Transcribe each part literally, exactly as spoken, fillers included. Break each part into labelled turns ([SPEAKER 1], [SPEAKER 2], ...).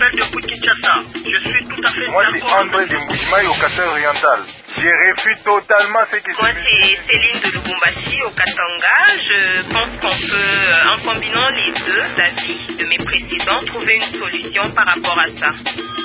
[SPEAKER 1] appelle depuis Kinshasa. Je suis tout à fait
[SPEAKER 2] Moi, c'est
[SPEAKER 1] d'accord.
[SPEAKER 2] André de Mboujimaï au Katanga oriental. Je refuse totalement ce qui se
[SPEAKER 3] Moi,
[SPEAKER 2] dit.
[SPEAKER 3] c'est Céline de Lubumbashi au Katanga. Je pense qu'on peut, en combinant les deux avis de mes précédents, trouver une solution par rapport à ça.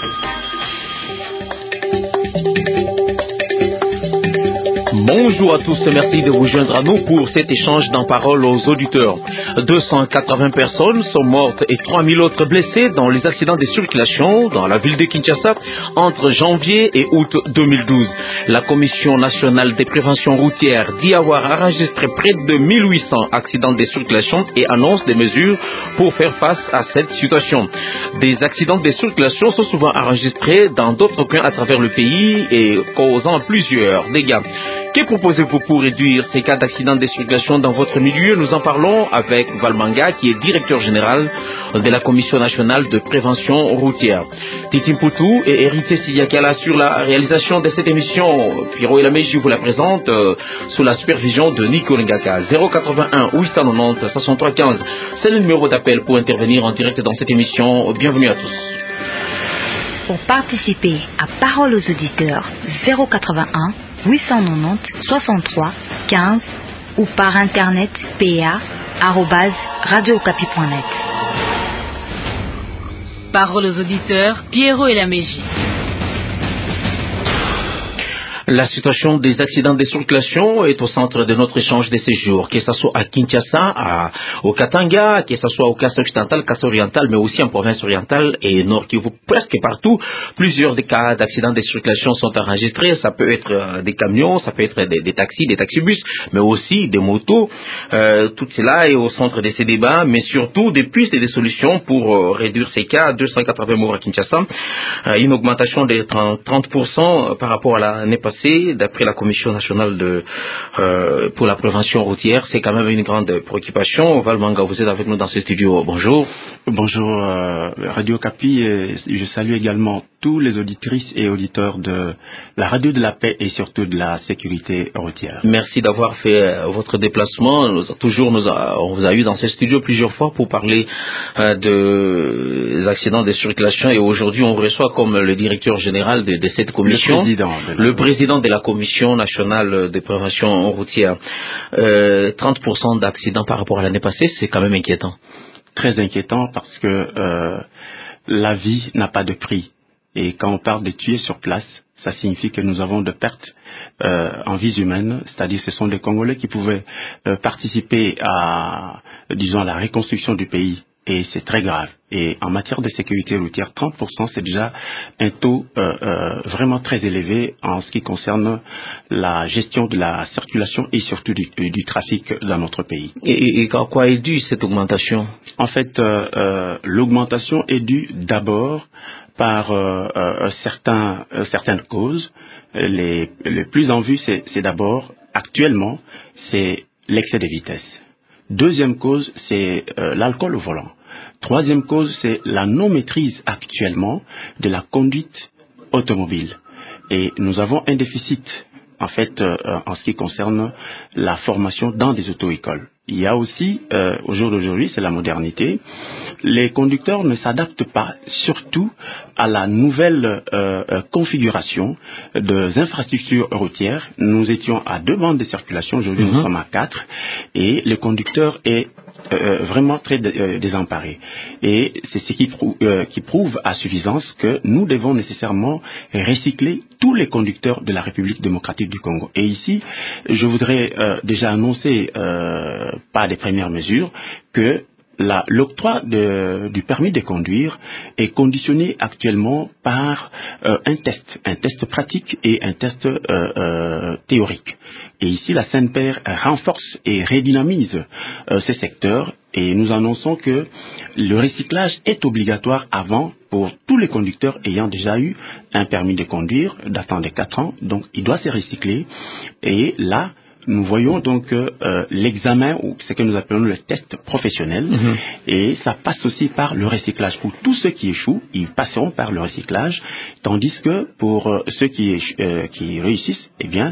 [SPEAKER 4] Bonjour à tous et merci de vous joindre à nous pour cet échange d'en parole aux auditeurs. deux cent quatre-vingts personnes sont mortes et trois mille autres blessées dans les accidents de circulation dans la ville de Kinshasa entre janvier et août deux mille douze. La Commission nationale des préventions routières dit avoir enregistré près de mille huit cents accidents de circulation et annonce des mesures pour faire face à cette situation. Des accidents de circulation sont souvent enregistrés dans d'autres coins à travers le pays et causant plusieurs dégâts. Que proposez-vous pour réduire ces cas d'accidents de circulation dans votre milieu? Nous en parlons avec Valmanga, qui est directeur général de la Commission nationale de prévention routière. Titi Mpoutou et Héritier Sidiakala sur la réalisation de cette émission. Pierrot et Laméji vous la présente euh, sous la supervision de Nico Ngaka. zéro quatre-vingt-un huit cent quatre-vingt-dix soixante-trois quinze. C'est le numéro d'appel pour intervenir en direct dans cette émission. Bienvenue à tous.
[SPEAKER 5] Pour participer à Parole aux auditeurs, zéro quatre-vingt-un huit cent quatre-vingt-dix soixante-trois quinze ou par internet pa arobase radio okapi point net.
[SPEAKER 6] Parole aux auditeurs, Pierrot et Laméji.
[SPEAKER 4] La situation des accidents de circulation est au centre de notre échange de séjour, que ce soit à Kinshasa, à, au Katanga, que ce soit au Kassai occidental, Kassai oriental, mais aussi en province orientale et nord Kivu, presque partout. Plusieurs des cas d'accidents de circulation sont enregistrés. Ça peut être euh, des camions, ça peut être des, des taxis, des taxibus, mais aussi des motos. Euh, tout cela est au centre de ces débats, mais surtout des pistes et des solutions pour euh, réduire ces cas. deux cent quatre-vingts morts à Kinshasa, euh, une augmentation de trente pour cent par rapport à l'année passée. D'après la Commission nationale de, euh, pour la prévention routière, c'est quand même une grande préoccupation. Valmanga, vous êtes avec nous dans ce studio. Bonjour.
[SPEAKER 7] Bonjour euh, Radio Capi. Et je salue également tous les auditrices et auditeurs de la radio de la paix et surtout de la sécurité routière.
[SPEAKER 4] Merci d'avoir fait euh, votre déplacement. Nous, toujours, nous a, on vous a eu dans ce studio plusieurs fois pour parler euh, de, des accidents de circulation et aujourd'hui on reçoit comme le directeur général de, de cette commission,
[SPEAKER 7] le président de la,
[SPEAKER 4] le président de la Commission nationale de prévention routière. Euh, trente pour cent d'accidents par rapport à l'année passée, c'est quand même inquiétant.
[SPEAKER 7] Très inquiétant parce que euh, la vie n'a pas de prix. Et quand on parle de tuer sur place, ça signifie que nous avons de pertes euh, en vies humaines, c'est-à-dire ce sont des Congolais qui pouvaient euh, participer à, disons, à la reconstruction du pays. Et c'est très grave. Et en matière de sécurité routière, trente pour cent, c'est déjà un taux euh, euh, vraiment très élevé en ce qui concerne la gestion de la circulation et surtout du, du trafic dans notre pays.
[SPEAKER 4] Et, et, et à quoi est due cette augmentation?
[SPEAKER 7] En fait, euh, euh, l'augmentation est due d'abord par euh, euh, certains, euh, certaines causes. Les, les plus en vue, c'est, c'est d'abord, actuellement, c'est l'excès de vitesse. Deuxième cause, c'est euh, l'alcool au volant. Troisième cause, c'est la non-maîtrise actuellement de la conduite automobile. Et nous avons un déficit, en fait, euh, en ce qui concerne la formation dans des auto-écoles. Il y a aussi, euh, au jour d'aujourd'hui, c'est la modernité, les conducteurs ne s'adaptent pas surtout à la nouvelle euh, euh, configuration des infrastructures routières. Nous étions à deux bandes de circulation, aujourd'hui mm-hmm. nous sommes à quatre, et le conducteur est euh, vraiment très euh, désemparé. Et c'est ce qui, prou- euh, qui prouve à suffisance que nous devons nécessairement recycler tous les conducteurs de la République démocratique du Congo. Et ici, je voudrais euh, déjà annoncer euh, par des premières mesures que La, l'octroi de, du permis de conduire est conditionné actuellement par euh, un test, un test pratique et un test euh, euh, théorique. Et ici, la C N P R renforce et redynamise euh, ces secteurs et nous annonçons que le recyclage est obligatoire avant pour tous les conducteurs ayant déjà eu un permis de conduire datant de quatre ans. Donc, il doit se recycler et là, nous voyons donc euh, l'examen, ou ce que nous appelons le test professionnel, mmh. et ça passe aussi par le recyclage. Pour tous ceux qui échouent, ils passeront par le recyclage, tandis que pour euh, ceux qui, euh, qui réussissent, eh bien,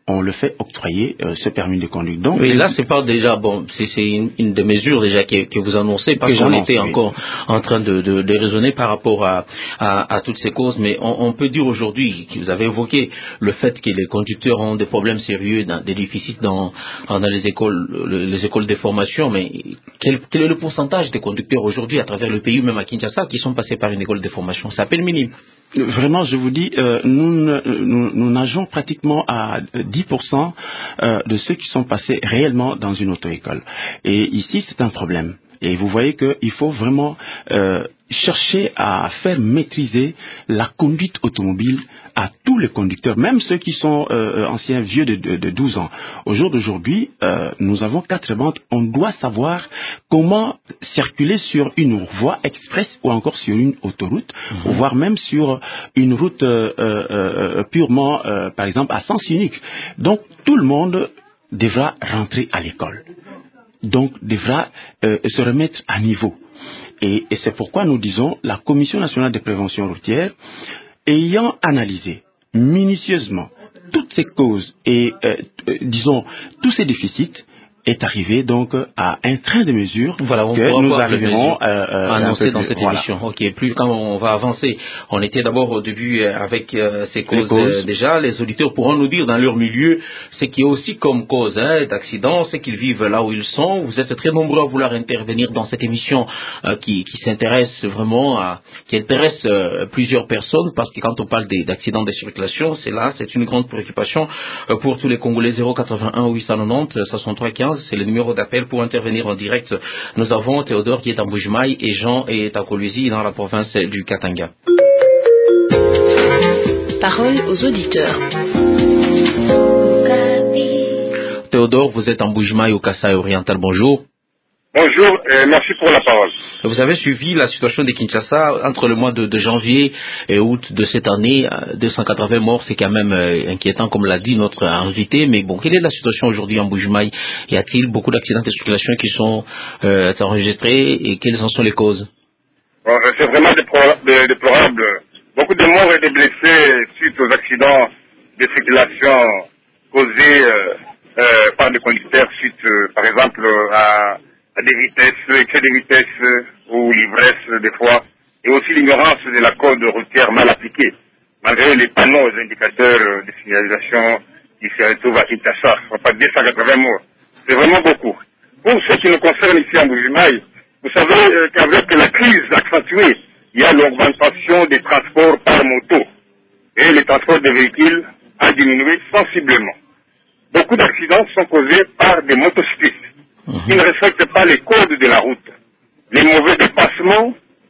[SPEAKER 7] on le fait octroyer euh, ce permis de conduire. Donc,
[SPEAKER 4] oui, là, c'est pas déjà bon, c'est, c'est une, une des mesures déjà que, que vous annoncez, parce qu'on était oui. encore en train de, de, de raisonner par rapport à, à, à toutes ces causes, mais on, on peut dire aujourd'hui que vous avez évoqué le fait que les conducteurs ont des problèmes sérieux, dans, des déficits dans, dans les écoles, les écoles de formation, mais quel, quel est le pourcentage des conducteurs aujourd'hui à travers le pays, même à Kinshasa, qui sont passés par une école de formation? C'est à peine minime.
[SPEAKER 7] Vraiment, je vous dis, euh, nous, nous, nous nageons pratiquement à dix pour cent euh, de ceux qui sont passés réellement dans une auto-école. Et ici, c'est un problème. Et vous voyez qu'il faut vraiment euh, chercher à faire maîtriser la conduite automobile à tous les conducteurs, même ceux qui sont euh, anciens vieux de, de, de douze ans. Au jour d'aujourd'hui, euh, nous avons quatre bandes. On doit savoir comment circuler sur une voie express ou encore sur une autoroute, mmh. voire même sur une route euh, euh, purement, euh, par exemple, à sens unique. Donc, tout le monde devra rentrer à l'école. Donc, devra euh, se remettre à niveau. Et, et c'est pourquoi nous disons, la Commission nationale de prévention routière, ayant analysé minutieusement toutes ces causes et, euh, euh, disons, tous ces déficits, est arrivé donc à un train de mesures
[SPEAKER 4] voilà, on
[SPEAKER 7] que nous arriverons
[SPEAKER 4] à euh, annoncer dans cette voilà. émission. Ok, plus quand on va avancer, on était d'abord au début avec euh, ces causes, causes. Euh, déjà. Les auditeurs pourront nous dire dans leur milieu ce qui est aussi comme cause hein, d'accident, ce qu'ils vivent là où ils sont. Vous êtes très nombreux à vouloir intervenir dans cette émission euh, qui, qui s'intéresse vraiment à, qui intéresse euh, plusieurs personnes, parce que quand on parle des, d'accidents de circulation, c'est là, c'est une grande préoccupation euh, pour tous les Congolais. Zéro quatre-vingt-un huit cent quatre-vingt-dix soixante-trois quinze. C'est le numéro d'appel pour intervenir en direct. Nous avons Théodore qui est à Mbujimayi et Jean est à Kolwezi dans la province du Katanga.
[SPEAKER 6] Parole aux auditeurs.
[SPEAKER 4] Théodore, vous êtes à Mbujimayi au Kasaï oriental. Bonjour.
[SPEAKER 2] Bonjour et merci pour la parole.
[SPEAKER 4] Vous avez suivi la situation de Kinshasa entre le mois de, de janvier et août de cette année. deux cent quatre-vingts morts, c'est quand même euh, inquiétant, comme l'a dit notre invité. Mais bon, quelle est la situation aujourd'hui en Mbujimayi? Y a-t-il beaucoup d'accidents de circulation qui sont euh, enregistrés et quelles en sont les causes?
[SPEAKER 2] Bon, c'est vraiment déplorable. Beaucoup de morts et de blessés suite aux accidents de circulation causés euh, euh, par des conducteurs suite, euh, par exemple, à à des vitesses, excès de vitesse ou l'ivresse des fois, et aussi l'ignorance de la code routière mal appliquée, malgré les panneaux et indicateurs de signalisation qui se retrouvent à Kinshasa. On parle de deux cent quatre-vingts morts. C'est vraiment beaucoup. Pour ce qui nous concerne ici en Mbujimayi, vous savez euh, qu'avec la crise accentuée, il y a l'augmentation des transports par moto, et le transport des véhicules a diminué sensiblement. Beaucoup d'accidents sont causés par des motocyclistes qui ne respectent pas les codes de la route, les mauvais dépassements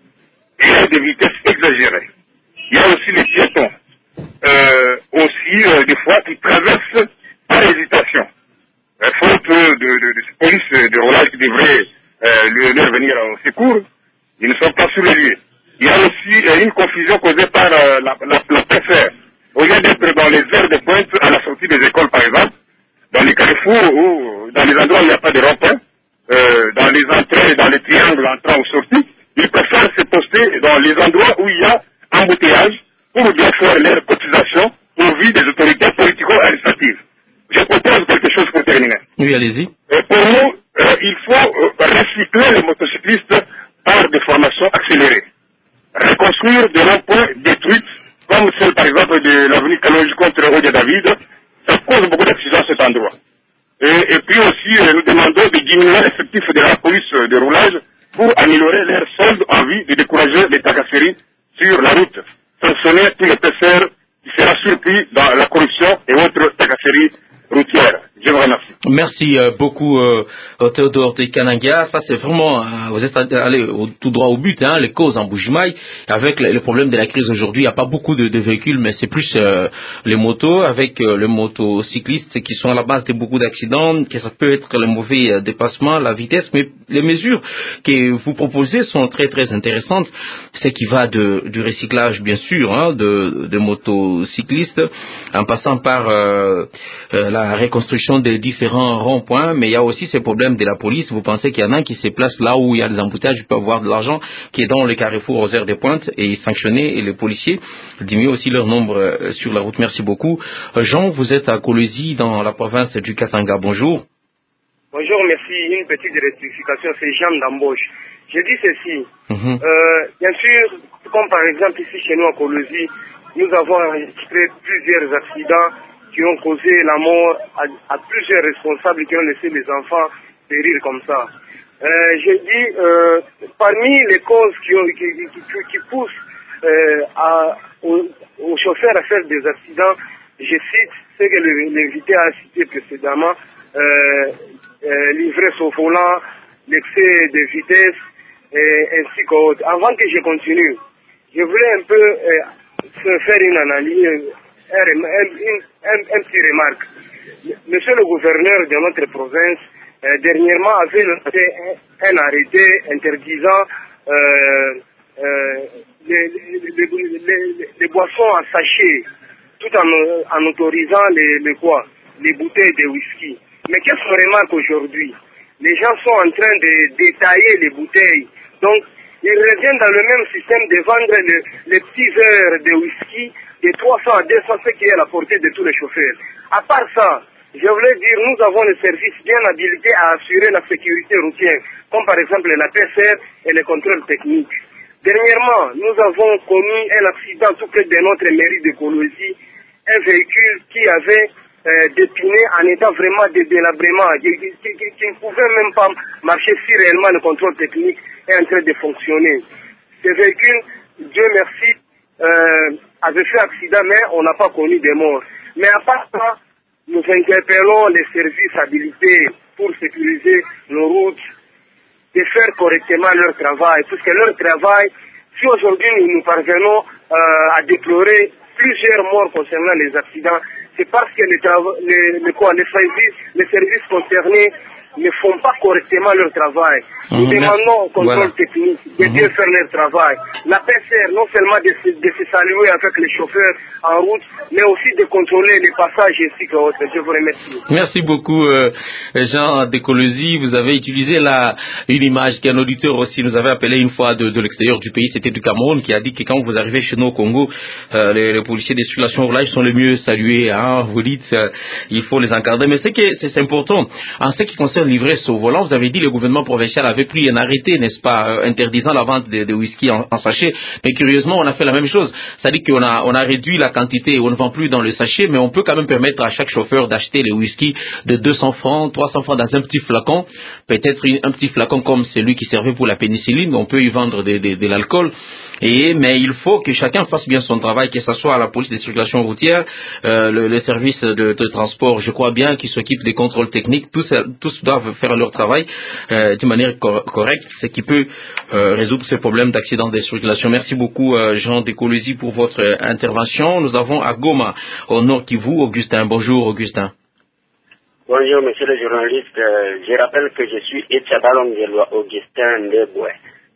[SPEAKER 2] et des vitesses exagérées. Il y a aussi les piétons, euh, aussi euh, des fois qui traversent par hésitation. Euh, faute de, de, de police de roulage qui devrait euh, leur venir au secours, ils ne sont pas sur les lieux. Il y a aussi euh, une confusion causée par euh, la, la, la P F R. Au lieu d'être dans les heures de pointe à la sortie des écoles par exemple, dans les carrefours ou dans les endroits où il n'y a pas de rond-point, euh, dans les entrées, dans les triangles entrant ou sorties, ils préfèrent se poster dans les endroits où il y a embouteillage pour bien faire leur cotisation au vu des autorités politico-administratives. Je propose quelque chose pour terminer.
[SPEAKER 4] Oui, allez-y.
[SPEAKER 2] Et pour nous, euh, il faut euh, recycler les motocyclistes par des formations accélérées. Reconstruire des ronds-points détruits, comme celle par exemple de l'avenue Kaloji contre Odia David. Ça cause beaucoup d'accidents à cet endroit. Et, et puis aussi, euh, nous demandons de diminuer l'effectif de la police de roulage pour améliorer leur solde en vue de décourager les tracasseries sur la route. Sanctionner tous les P C R qui sera surpris dans la corruption et autres tracasseries routières. Je vous remercie.
[SPEAKER 4] Merci euh, beaucoup euh, Théodore de Kananga. Ça c'est vraiment, euh, vous êtes allé au, tout droit au but, hein, les causes en Mbujimayi. Avec le, le problème de la crise aujourd'hui, il n'y a pas beaucoup de, de véhicules, mais c'est plus euh, les motos, avec euh, les motocyclistes qui sont à la base de beaucoup d'accidents, que ça peut être le mauvais euh, dépassement, la vitesse, mais les mesures que vous proposez sont très très intéressantes. Ce qui va de, du recyclage bien sûr, hein, de, de motocyclistes, en passant par euh, euh, la reconstruction des différents grands ronds-points, mais il y a aussi ces problèmes de la police. Vous pensez qu'il y en a qui se placent là où il y a des embouteillages, ils peuvent avoir de l'argent, qui est dans les carrefours aux heures de pointe, et sanctionner, et les policiers diminuent aussi leur nombre euh, sur la route. Merci beaucoup. Euh, Jean, vous êtes à Kolwezi, dans la province du Katanga. Bonjour.
[SPEAKER 8] Bonjour, merci. Une petite rectification, c'est Jean d'embauche. Je dis ceci.
[SPEAKER 4] Mm-hmm.
[SPEAKER 8] euh, bien sûr, comme par exemple ici chez nous à Kolwezi, nous avons enregistré plusieurs accidents qui ont causé la mort à, à plusieurs responsables qui ont laissé les enfants périr comme ça. Euh, j'ai dit, euh, parmi les causes qui, ont, qui, qui, qui, qui poussent euh, à, aux, aux chauffeurs à faire des accidents, je cite ce que l'invité a cité précédemment, euh, euh, l'ivresse au volant, l'excès de vitesse, et ainsi qu'autre. Avant que je continue, je voulais un peu euh, faire une analyse, un, un, un, un petit remarque. Monsieur le gouverneur de notre province, euh, dernièrement, avait lancé un, un arrêté interdisant euh, euh, les, les, les, les, les boissons en sachet, tout en, en autorisant les, les quoi, les bouteilles de whisky. Mais qu'est-ce qu'on remarque aujourd'hui? Les gens sont en train de détailler les bouteilles. Donc, ils reviennent dans le même système de vendre le, les petits verres de whisky de trois cents à deux cents, ce qui est à la portée de tous les chauffeurs. À part ça, je voulais dire, nous avons des services bien habilités à assurer la sécurité routière, comme par exemple la P C R et les contrôles techniques. Dernièrement, nous avons connu un accident tout près de notre mairie de Kolwezi, un véhicule qui avait euh, des pneus en état vraiment de délabrement, qui, qui, qui, qui ne pouvait même pas marcher si réellement le contrôle technique est en train de fonctionner. Ce véhicule, Dieu merci, euh, avait fait accident, mais on n'a pas connu de morts. Mais à part ça, nous interpellons les services habilités pour sécuriser nos routes, de faire correctement leur travail, puisque leur travail, si aujourd'hui nous, nous parvenons euh, à déplorer plusieurs morts concernant les accidents, c'est parce que les, les, les, quoi, les, services, les services concernés ne font pas correctement leur travail. Nous mmh, demandons au contrôle voilà. technique de bien mmh. faire leur travail. La P C R, non seulement de se, de se saluer avec les chauffeurs en route, mais aussi de contrôler les passages ainsi que autres. Je vous remercie.
[SPEAKER 4] Merci beaucoup, euh, Jean de Kolwezi. Vous avez utilisé la, une image qu'un auditeur aussi nous avait appelé une fois de, de l'extérieur du pays, c'était du Cameroun, qui a dit que quand vous arrivez chez nous au Congo, euh, les, les policiers des circulations là, ils sont les mieux salués. Hein, vous dites, euh, il faut les encadrer. Mais c'est que c'est important. En ce qui concerne l'ivresse au volant, vous avez dit que le gouvernement provincial avait pris un arrêté, n'est-ce pas, euh, interdisant la vente de, de whisky en, en sachet. Mais curieusement, on a fait la même chose. C'est-à-dire qu'on a, on a réduit la quantité, on ne vend plus dans le sachet, mais on peut quand même permettre à chaque chauffeur d'acheter les whisky de deux cents francs, trois cents francs dans un petit flacon. Peut-être un petit flacon comme celui qui servait pour la pénicilline, mais on peut y vendre de, de, de l'alcool. Et, mais il faut que chacun fasse bien son travail, que ce soit la police de circulation routière, euh, le, le service de, de transport, je crois bien, qui s'occupe des contrôles techniques, tous, tous doivent faire leur travail euh, de manière cor- correcte, ce qui peut euh, résoudre ce problème d'accident de circulation. Merci beaucoup, euh, Jean de Kolwezi, pour votre euh, intervention. Nous avons à Goma, au Nord Kivu, Augustin. Bonjour, Augustin.
[SPEAKER 9] Bonjour, monsieur le journaliste. Euh, je rappelle que je suis Etchabalongelwa Augustin Ndeboué.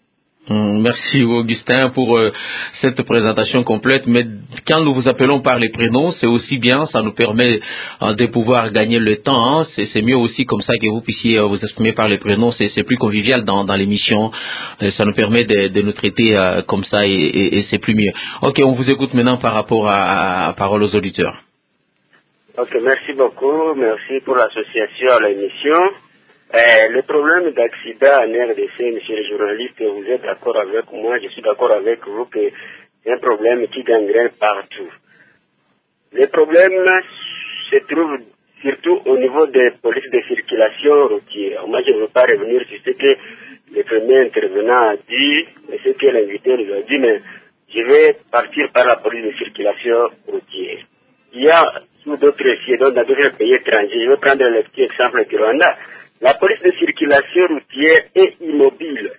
[SPEAKER 4] Merci Augustin pour euh, cette présentation complète, mais quand nous vous appelons par les prénoms, c'est aussi bien, ça nous permet euh, de pouvoir gagner le temps, hein. c'est, c'est mieux aussi comme ça que vous puissiez euh, vous exprimer par les prénoms, c'est, c'est plus convivial dans, dans l'émission, euh, ça nous permet de, de nous traiter euh, comme ça et, et, et c'est plus mieux. Ok, on vous écoute maintenant par rapport à, à Parole aux auditeurs.
[SPEAKER 9] Ok, merci beaucoup, merci pour l'association à l'émission. Euh, le problème d'accident en R D C, monsieur le journaliste, vous êtes d'accord avec moi, je suis d'accord avec vous que c'est un problème qui gangrène partout. Le problème se trouve surtout au niveau des polices de circulation routière. Moi, je ne veux pas revenir sur ce que le premier intervenant a dit, et ce que l'invité nous a dit, mais je vais partir par la police de circulation routière. Il y a sous d'autres dans d'autres pays étrangers, je vais prendre le petit exemple du Rwanda. La police de circulation routière est immobile.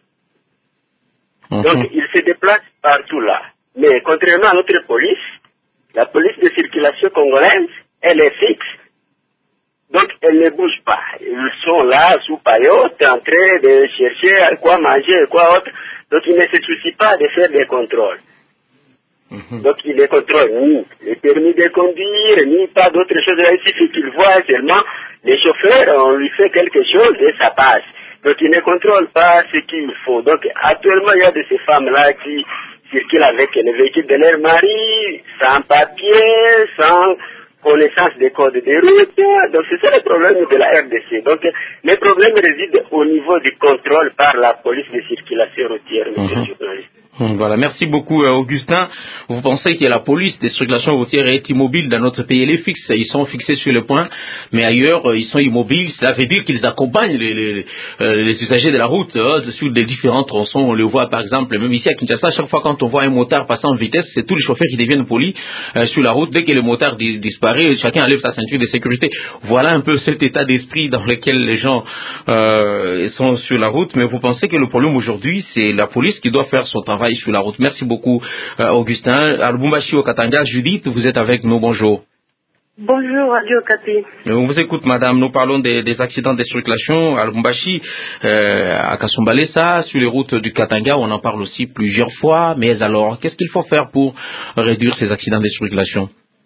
[SPEAKER 9] Mmh. Donc, il se déplace partout là. Mais contrairement à notre police, la police de circulation congolaise, elle est fixe. Donc, elle ne bouge pas. Ils sont là, sous paillotte, en train de chercher quoi manger, quoi autre. Donc, ils ne se soucient pas de faire des contrôles. Mmh. Donc, ils ne contrôlent ni le permis de conduire, ni pas d'autres choses. Il suffit qu'ils voient seulement Les chauffeurs, on lui fait quelque chose et ça passe. Donc ils ne contrôlent pas ce qu'il faut. Donc actuellement, il y a de ces femmes-là qui circulent avec les véhicules de leur mari, sans papier, sans connaissance des codes de route. Donc c'est ça le problème de la R D C. Donc les problèmes résident au niveau du contrôle par la police de circulation routière, monsieur le journaliste.
[SPEAKER 4] Voilà, merci beaucoup Augustin. Vous pensez que la police des circulations routières est immobile dans notre pays? Elle est fixe, ils sont fixés sur le point, mais ailleurs ils sont immobiles. Cela veut dire qu'ils accompagnent les, les, les usagers de la route hein, sur des différents tronçons. On le voit par exemple, même ici à Kinshasa, chaque fois quand on voit un motard passer en vitesse, c'est tous les chauffeurs qui deviennent polis euh, sur la route. Dès que le motard dis disparaît, chacun enlève sa ceinture de sécurité. Voilà un peu cet état d'esprit dans lequel les gens euh, sont sur la route. Mais vous pensez que le problème aujourd'hui, c'est la police qui doit faire son travail sur la route. Merci beaucoup euh, Augustin. À Lubumbashi au Katanga, Judith, vous êtes avec nous, bonjour.
[SPEAKER 10] Bonjour Radio Kati.
[SPEAKER 4] On vous écoute madame, nous parlons des, des accidents de circulation à Lubumbashi, euh, à Kasumbalesa, sur les routes du Katanga, on en parle aussi plusieurs fois, mais alors qu'est-ce qu'il faut faire pour réduire ces accidents de circulation?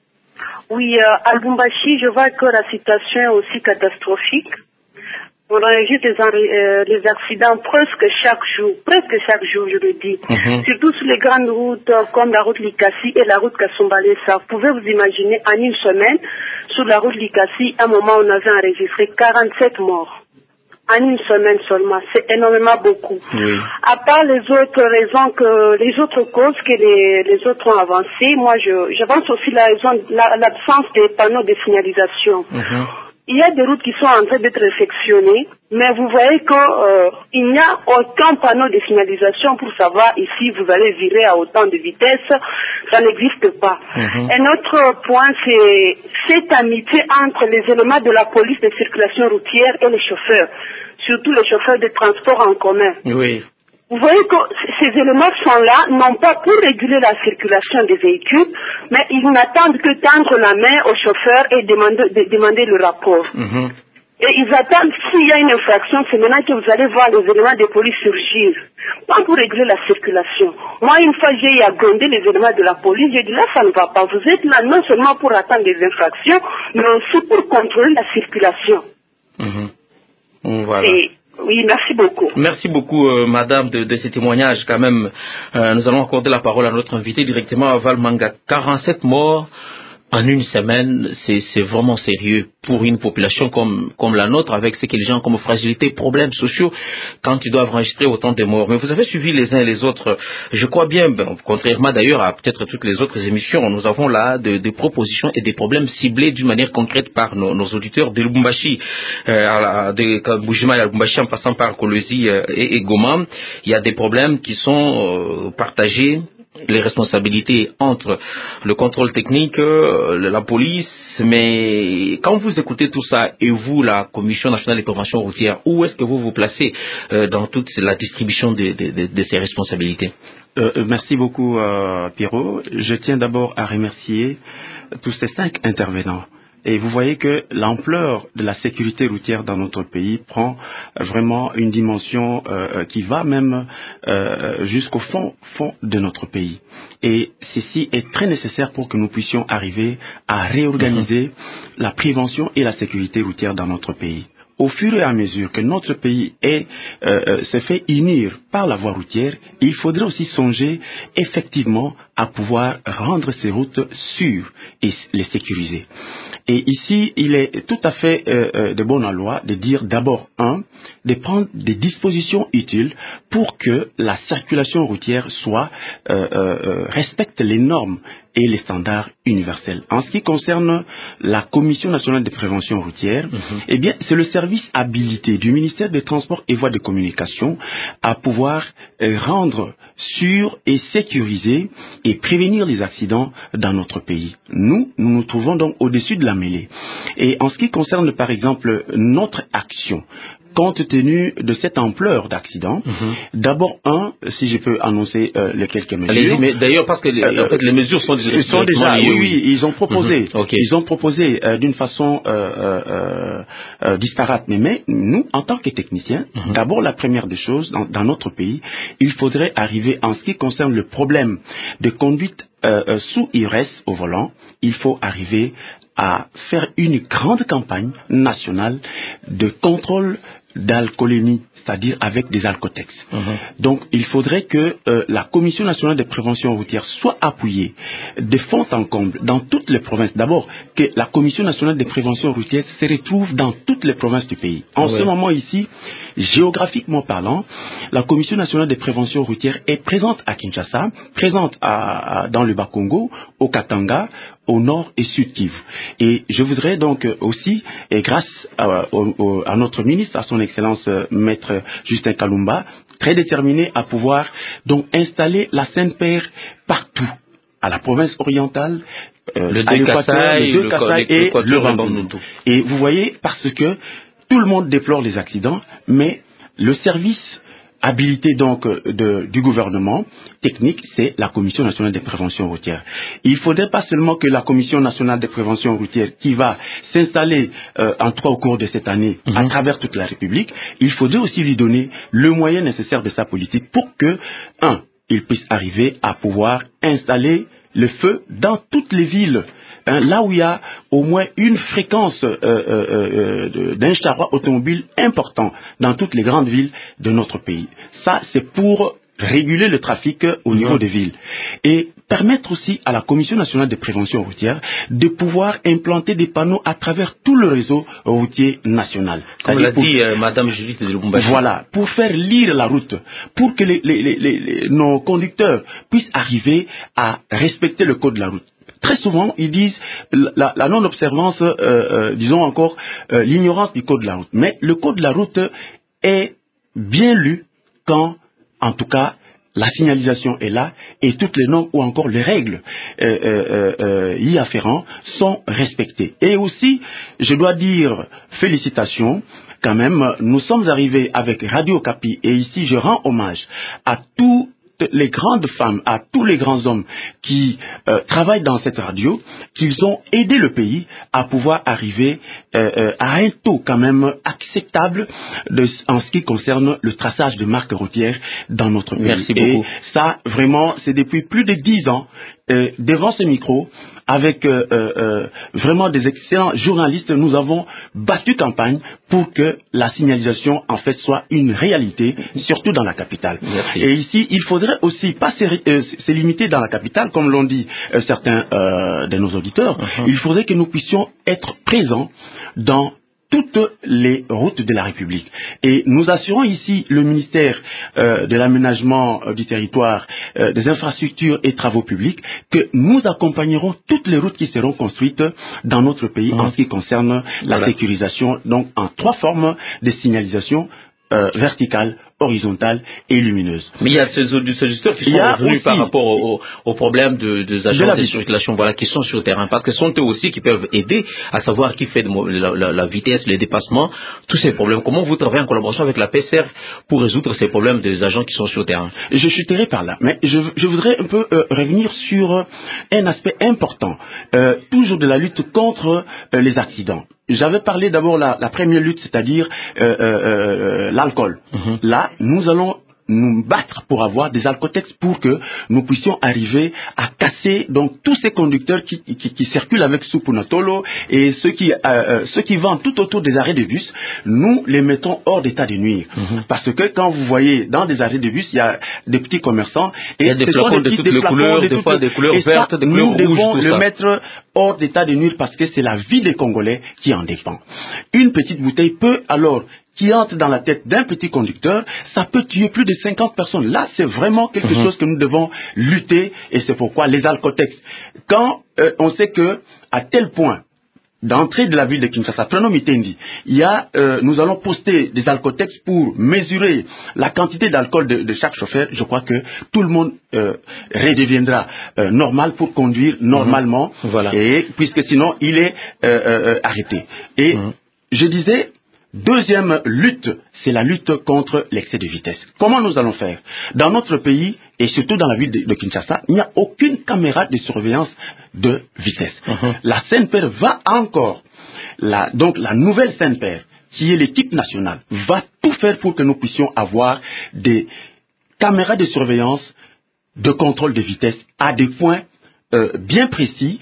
[SPEAKER 10] Oui, euh, à Lubumbashi, je vois que la situation est aussi catastrophique. On enregistre les, euh, les accidents presque chaque jour, presque chaque jour, je le dis. Mm-hmm. Surtout sur les grandes routes euh, comme la route Likasi et la route Kasumbalesa. Vous pouvez vous imaginer, en une semaine, sur la route Likasi, à un moment, on avait enregistré quarante-sept morts. En une semaine seulement, c'est énormément beaucoup. Oui. À part les autres raisons que, les autres causes que les, les autres ont avancées, moi, je, j'avance aussi la raison, la, l'absence des panneaux de signalisation. Mm-hmm. Il y a des routes qui sont en train d'être réfectionnées, mais vous voyez qu'il euh, n'y a aucun panneau de signalisation pour savoir ici vous allez virer à autant de vitesse, ça n'existe pas. Mm-hmm. Un autre point, c'est cette amitié entre les éléments de la police de circulation routière et les chauffeurs, surtout les chauffeurs de transport en commun. Oui. Vous voyez que ces éléments sont là, non pas pour réguler la circulation des véhicules, mais ils n'attendent que tendre la main au chauffeur et demander, de, demander le rapport. Mm-hmm. Et ils attendent, s'il y a une infraction, c'est maintenant que vous allez voir les éléments de police surgir. Pas pour réguler la circulation. Moi, une fois, j'ai agrandé les éléments de la police, j'ai dit là, ça ne va pas. Vous êtes là non seulement pour attendre des infractions, mais aussi pour contrôler la circulation. Mm-hmm. Voilà. Et oui, merci beaucoup.
[SPEAKER 4] Merci beaucoup, euh, madame, de, de ces témoignages. Quand même, euh, nous allons accorder la parole à notre invité directement à Valmanga. quarante-sept morts en une semaine, c'est vraiment sérieux pour une population comme, comme la nôtre, avec ce que les gens comme fragilité, problèmes sociaux, quand ils doivent enregistrer autant de morts. Mais vous avez suivi les uns et les autres. Je crois bien, ben, contrairement d'ailleurs à peut-être toutes les autres émissions, nous avons là des de propositions et des problèmes ciblés d'une manière concrète par nos, nos auditeurs de Lubumbashi, euh, à, de Kamboujima et à Lubumbashi en passant par Kolwezi euh, et, et Goma. Il y a des problèmes qui sont euh, partagés, les responsabilités entre le contrôle technique, euh, la police, mais quand vous écoutez tout ça et vous, la Commission nationale des préventions routières, où est-ce que vous vous placez euh, dans toute la distribution de, de, de, de ces responsabilités?
[SPEAKER 7] euh, Merci beaucoup euh, Pierrot. Je tiens d'abord à remercier tous ces cinq intervenants. Et vous voyez que l'ampleur de la sécurité routière dans notre pays prend vraiment une dimension euh, qui va même euh, jusqu'au fond, fond de notre pays. Et ceci est très nécessaire pour que nous puissions arriver à réorganiser la prévention et la sécurité routière dans notre pays. Au fur et à mesure que notre pays est, euh, se fait unir par la voie routière, il faudrait aussi songer effectivement à pouvoir rendre ces routes sûres et les sécuriser. Et ici, il est tout à fait euh, de bonne loi de dire d'abord, un, de prendre des dispositions utiles pour que la circulation routière soit euh, euh, respecte les normes et les standards universels. En ce qui concerne la Commission nationale de prévention routière, mm-hmm. eh bien, c'est le service habilité du ministère des Transports et Voies de communication à pouvoir euh, rendre sûr et sécuriser et prévenir les accidents dans notre pays. Nous, nous nous trouvons donc au-dessus de la mêlée. Et en ce qui concerne, par exemple, notre action, compte tenu de cette ampleur d'accidents, mm-hmm. d'abord un, si je peux annoncer euh, les quelques mesures.
[SPEAKER 4] Allez-y, mais d'ailleurs parce que les, euh, en fait, les mesures sont,
[SPEAKER 7] ils sont déjà, oui, oui, ils ont proposé,
[SPEAKER 4] mm-hmm. okay.
[SPEAKER 7] ils ont proposé euh, d'une façon euh, euh, euh, disparate. Mais, mais nous, en tant que techniciens, mm-hmm. d'abord la première des choses dans, dans notre pays, il faudrait arriver en ce qui concerne le problème de conduite euh, euh, sous ivresse au volant, il faut arriver à faire une grande campagne nationale de contrôle d'alcoolémie, c'est-à-dire avec des alcotex. Uh-huh. Donc, il faudrait que euh, la Commission nationale de prévention routière soit appuyée de fond en comble dans toutes les provinces. D'abord, que la Commission nationale de prévention routière se retrouve dans toutes les provinces du pays. En ouais. ce moment ici, géographiquement parlant, la Commission nationale de prévention routière est présente à Kinshasa, présente à, à, dans le Bas-Congo, au Katanga, au nord et sud Kivu. Et je voudrais donc aussi, et grâce à, au, à notre ministre, à son excellence euh, maître Justin Kalumba, très déterminé à pouvoir donc installer la Sainte-Père partout, à la province orientale, euh,
[SPEAKER 4] le
[SPEAKER 7] à l'Équateur, le deux Kassai et le Bandundu. Et vous voyez, parce que tout le monde déplore les accidents, mais le service habilité donc de, du gouvernement technique, c'est la Commission nationale de prévention routière. Il ne faudrait pas seulement que la Commission nationale de prévention routière qui va s'installer euh, en trois au cours de cette année mm-hmm. à travers toute la République, il faudrait aussi lui donner le moyen nécessaire de sa politique pour que, un, il puisse arriver à pouvoir installer le feu dans toutes les villes. Hein, là où il y a au moins une fréquence euh, euh, euh, d'un charroi automobile important dans toutes les grandes villes de notre pays. Ça, c'est pour réguler le trafic au niveau mmh. des villes. Et permettre aussi à la Commission nationale de prévention routière de pouvoir implanter des panneaux à travers tout le réseau routier national.
[SPEAKER 4] Comme l'a dit euh, Madame Judith de Lubumbashi.
[SPEAKER 7] Voilà, pour faire lire la route, pour que les, les, les, les, nos conducteurs puissent arriver à respecter le code de la route. Très souvent, ils disent la, la non-observance, euh, euh, disons encore, euh, l'ignorance du code de la route. Mais le code de la route est bien lu quand, en tout cas, la signalisation est là et toutes les normes ou encore les règles euh, euh, euh, y afférentes sont respectées. Et aussi, je dois dire félicitations, quand même, nous sommes arrivés avec Radio Okapi et ici je rends hommage à tous les grandes femmes, à tous les grands hommes qui euh, travaillent dans cette radio, qu'ils ont aidé le pays à pouvoir arriver euh, euh, à un taux quand même acceptable de, en ce qui concerne le traçage de marques routières dans notre pays.
[SPEAKER 4] Merci beaucoup.
[SPEAKER 7] Et ça, vraiment, c'est depuis plus de dix ans, euh, devant ce micro, avec euh, euh, vraiment des excellents journalistes, nous avons battu campagne pour que la signalisation en fait soit une réalité, surtout dans la capitale.
[SPEAKER 4] Merci.
[SPEAKER 7] Et ici, il faudrait aussi pas se, euh, se limiter dans la capitale, comme l'ont dit euh, certains euh, de nos auditeurs. Uh-huh. Il faudrait que nous puissions être présents dans toutes les routes de la République. Et nous assurons ici le ministère euh, de l'aménagement euh, du territoire, euh, des infrastructures et travaux publics, que nous accompagnerons toutes les routes qui seront construites dans notre pays mmh. en ce qui concerne la voilà. sécurisation, donc en trois formes de signalisation euh, verticale, horizontale et lumineuse.
[SPEAKER 4] Mais il y a ces auditeurs qui sont revenus par rapport au, au problème de, des agents de, de circulation, voilà, qui sont sur le terrain, parce que ce sont eux aussi qui peuvent aider à savoir qui fait de, la, la, la vitesse, les dépassements, tous ces problèmes. Comment vous travaillez en collaboration avec la P S R pour résoudre ces problèmes des agents qui sont sur le terrain?
[SPEAKER 7] Je chuterai par là, mais je, je voudrais un peu euh, revenir sur un aspect important, euh, toujours de la lutte contre euh, les accidents. J'avais parlé d'abord la, la première lutte, c'est-à-dire euh, euh, l'alcool. Mm-hmm. Là, nous allons nous battre pour avoir des alcotex pour que nous puissions arriver à casser donc tous ces conducteurs qui, qui, qui circulent avec Supunatolo et ceux qui, euh, ceux qui vendent tout autour des arrêts de bus, nous les mettons hors d'état de nuire. Mm-hmm. Parce que quand vous voyez dans des arrêts de bus, il y a des petits commerçants et
[SPEAKER 4] il y a des flacons de toutes les couleurs, des fois des couleurs vertes, des couleurs rouges,
[SPEAKER 7] nous devons le
[SPEAKER 4] ça.
[SPEAKER 7] mettre hors d'état de nuire parce que c'est la vie des Congolais qui en dépend. Une petite bouteille peut alors qui entre dans la tête d'un petit conducteur, ça peut tuer plus de cinquante personnes. Là, c'est vraiment quelque mmh. chose que nous devons lutter et c'est pourquoi les alcotex. Quand euh, on sait que à tel point d'entrée de la ville de Kinshasa, prenons Mitendi, il y a, euh, nous allons poster des alcotex pour mesurer la quantité d'alcool de, de chaque chauffeur. Je crois que tout le monde euh, redeviendra euh, normal pour conduire normalement,
[SPEAKER 4] mmh. voilà.
[SPEAKER 7] et puisque sinon il est euh, euh, arrêté. Et mmh. je disais, deuxième lutte, c'est la lutte contre l'excès de vitesse. Comment nous allons faire? Dans notre pays, et surtout dans la ville de, de Kinshasa, il n'y a aucune caméra de surveillance de vitesse. Uh-huh. La C N P R va encore, la, donc la nouvelle C N P R, qui est l'équipe nationale, va tout faire pour que nous puissions avoir des caméras de surveillance de contrôle de vitesse à des points euh, bien précis,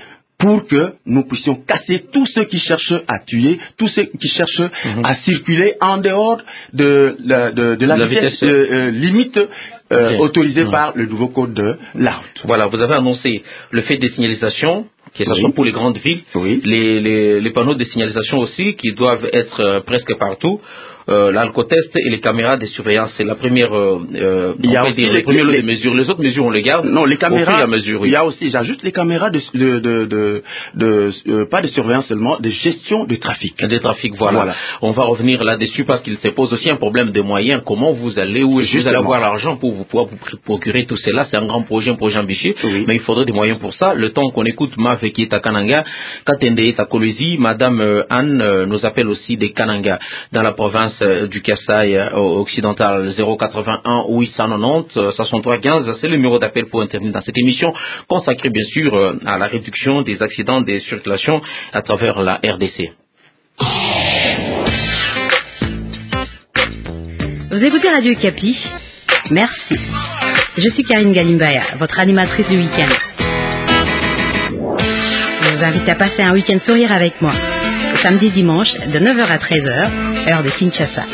[SPEAKER 7] pour que nous puissions casser tous ceux qui cherchent à tuer, tous ceux qui cherchent mm-hmm. à circuler en dehors de la, de, de la, la vitesse, vitesse euh, limite euh, okay. autorisée mm-hmm. par le nouveau code de la route.
[SPEAKER 4] Voilà, vous avez annoncé le fait des signalisations, que ce oui. soit pour les grandes villes,
[SPEAKER 7] oui.
[SPEAKER 4] les, les, les panneaux de signalisation aussi qui doivent être euh, presque partout. Euh, l'alcotest et les caméras de surveillance, c'est la première, euh, euh,
[SPEAKER 7] il y a aussi
[SPEAKER 4] dire,
[SPEAKER 7] les,
[SPEAKER 4] les premières
[SPEAKER 7] les,
[SPEAKER 4] les mesures. Les autres mesures, on les garde.
[SPEAKER 7] Non, les caméras.
[SPEAKER 4] À mesure, oui.
[SPEAKER 7] Il y a aussi, j'ajoute les caméras de, de, de, de, de euh, pas de surveillance seulement, de gestion du trafic.
[SPEAKER 4] Des trafics, voilà. voilà. On va revenir là-dessus parce qu'il se pose aussi un problème de moyens. Comment vous allez, où vous allez avoir l'argent pour vous pouvoir vous procurer tout cela? C'est un grand projet, un projet ambitieux,
[SPEAKER 7] oui.
[SPEAKER 4] mais il faudrait des moyens pour ça. Le temps qu'on écoute Mave qui est à Kananga, Katende est à Kolwezi, Madame euh, Anne euh, nous appelle aussi des Kananga dans la province euh, du Kassai occidental. Zéro quatre-vingt-un huit cent quatre-vingt-dix soixante-trois quinze, c'est le numéro d'appel pour intervenir dans cette émission consacrée bien sûr à la réduction des accidents de circulation à travers la R D C.
[SPEAKER 11] Vous écoutez Radio Okapi. Merci. Je suis Karine Galimbaya, votre animatrice du week-end. Je vous invite à passer un week-end sourire avec moi. Samedi dimanche de neuf heures à treize heures, heure de Kinshasa.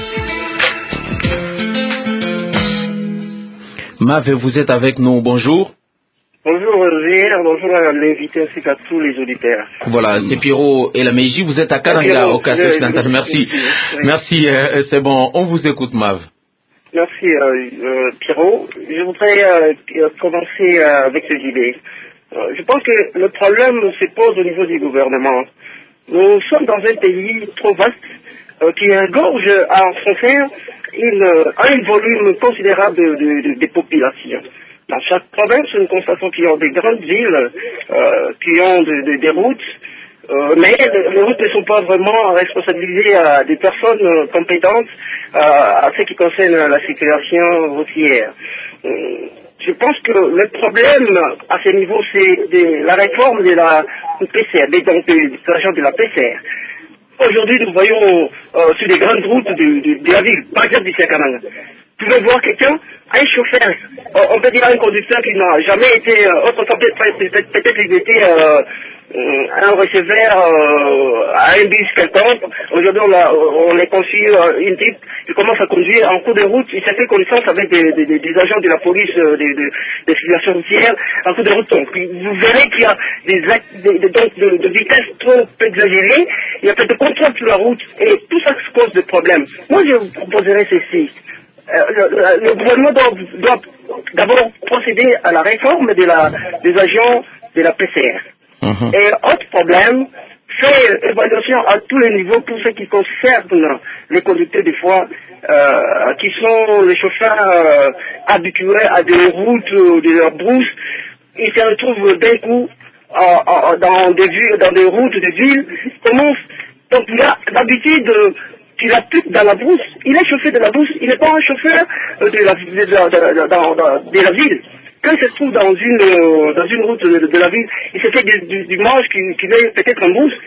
[SPEAKER 4] Mave, vous êtes avec nous, bonjour.
[SPEAKER 12] Bonjour Roger, bonjour à l'invité ainsi qu'à tous les auditeurs.
[SPEAKER 4] Voilà, c'est Pierrot et la Meiji, vous êtes à Kananga, au Kassai occidental. Merci, merci, euh, c'est bon, on vous écoute Mave.
[SPEAKER 12] Merci euh, euh, Pierrot. Je voudrais euh, commencer euh, avec ces idées. Euh, je pense que le problème se pose au niveau du gouvernement. Nous sommes dans un pays trop vaste euh, qui engorge en frontière une, un volume considérable de, de, de, de population. Dans chaque province, nous constatons qu'il y a des grandes villes euh, qui ont de, de, des routes, euh, mais les routes ne sont pas vraiment responsabilisées à des personnes euh, compétentes euh, à ce qui concerne la circulation routière. Euh, je pense que le problème à ce niveau, c'est de la réforme de la P C R, donc des agents de la P C R. Aujourd'hui, nous voyons euh, sur des grandes routes de, de, de la ville, par exemple d'ici à Kananga, vous pouvez voir quelqu'un, un chauffeur, euh, on peut dire un conducteur qui n'a jamais été, euh, autrefois peut-être peut il était euh, un receveur euh, à un bus quelconque. Aujourd'hui, on, a, on est conçu euh, une type, il commence à conduire en cours de route, il s'est fait connaissance avec des, des, des agents de la police euh, des, des, des circulations routières en cours de route. Donc, vous verrez qu'il y a des actes de, de, de, de vitesse trop exagérée, il y a peut-être de contrôle sur la route, et tout ça cause des problèmes. Moi, je vous proposerais ceci. Euh, le, le, le gouvernement doit, doit d'abord procéder à la réforme de la, des agents de la P C R. Mmh. Et autre problème, faire évaluation à tous les niveaux pour ce qui concerne les conducteurs des fois, euh, qui sont les chauffeurs euh, habitués à des routes euh, de leur brousse. Ils se retrouvent d'un coup euh, euh, dans, des villes, dans des routes de ville. Comment, donc il y a d'habitude euh, qu'il applique dans la brousse. Il est chauffeur de la brousse, il n'est pas un chauffeur euh, de, la, de, de, de, de, de la ville. Quand il se trouve dans une, euh, dans une route de, de la ville, il se fait du, du, du manche qui, qui est peut-être en brousse,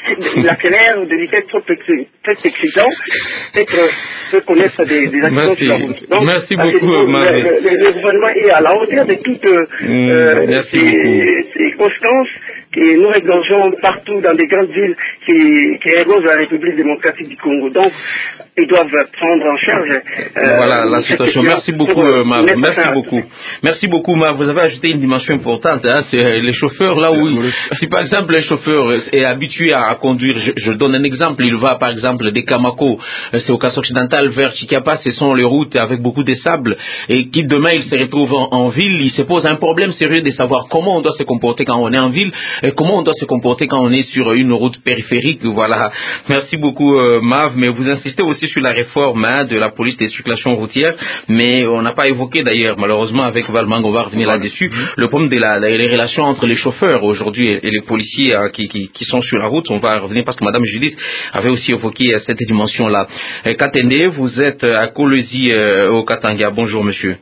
[SPEAKER 12] il accélère de vitesse trop excitant, peut-être euh, peut connaître des, des accidents sur la route. Donc,
[SPEAKER 4] merci beaucoup,
[SPEAKER 12] le, le, le gouvernement est à la hauteur de toutes euh, mmh, ces, ces conséquences que nous regorgeons partout dans des grandes villes qui, qui regorgent la République démocratique du Congo. Donc, ils doivent prendre en charge
[SPEAKER 4] euh, voilà la situation. Merci beaucoup, euh, Mav. Merci beaucoup. Merci beaucoup, Mav. Vous avez ajouté une dimension importante. Hein, c'est les chauffeurs là où, si par exemple les chauffeurs est habitué à, à conduire, je, je donne un exemple. Il va par exemple des Kamako, c'est au Kassai occidental vers Chikapa, ce sont les routes avec beaucoup de sable, et qui demain il se retrouve en, en ville, il se pose un problème sérieux de savoir comment on doit se comporter quand on est en ville et comment on doit se comporter quand on est sur une route périphérique. Voilà. Merci beaucoup, euh, Mav. Mais vous insistez aussi sur la réforme hein, de la police des circulations routières, mais on n'a pas évoqué d'ailleurs, malheureusement avec Valmang, on va revenir là-dessus, le problème de la, la, les relations entre les chauffeurs aujourd'hui et, et les policiers euh, qui, qui, qui sont sur la route. On va revenir parce que Madame Judith avait aussi évoqué euh, cette dimension-là. Euh, Katende, vous êtes à Kolwezi euh, au Katanga. Bonjour, monsieur.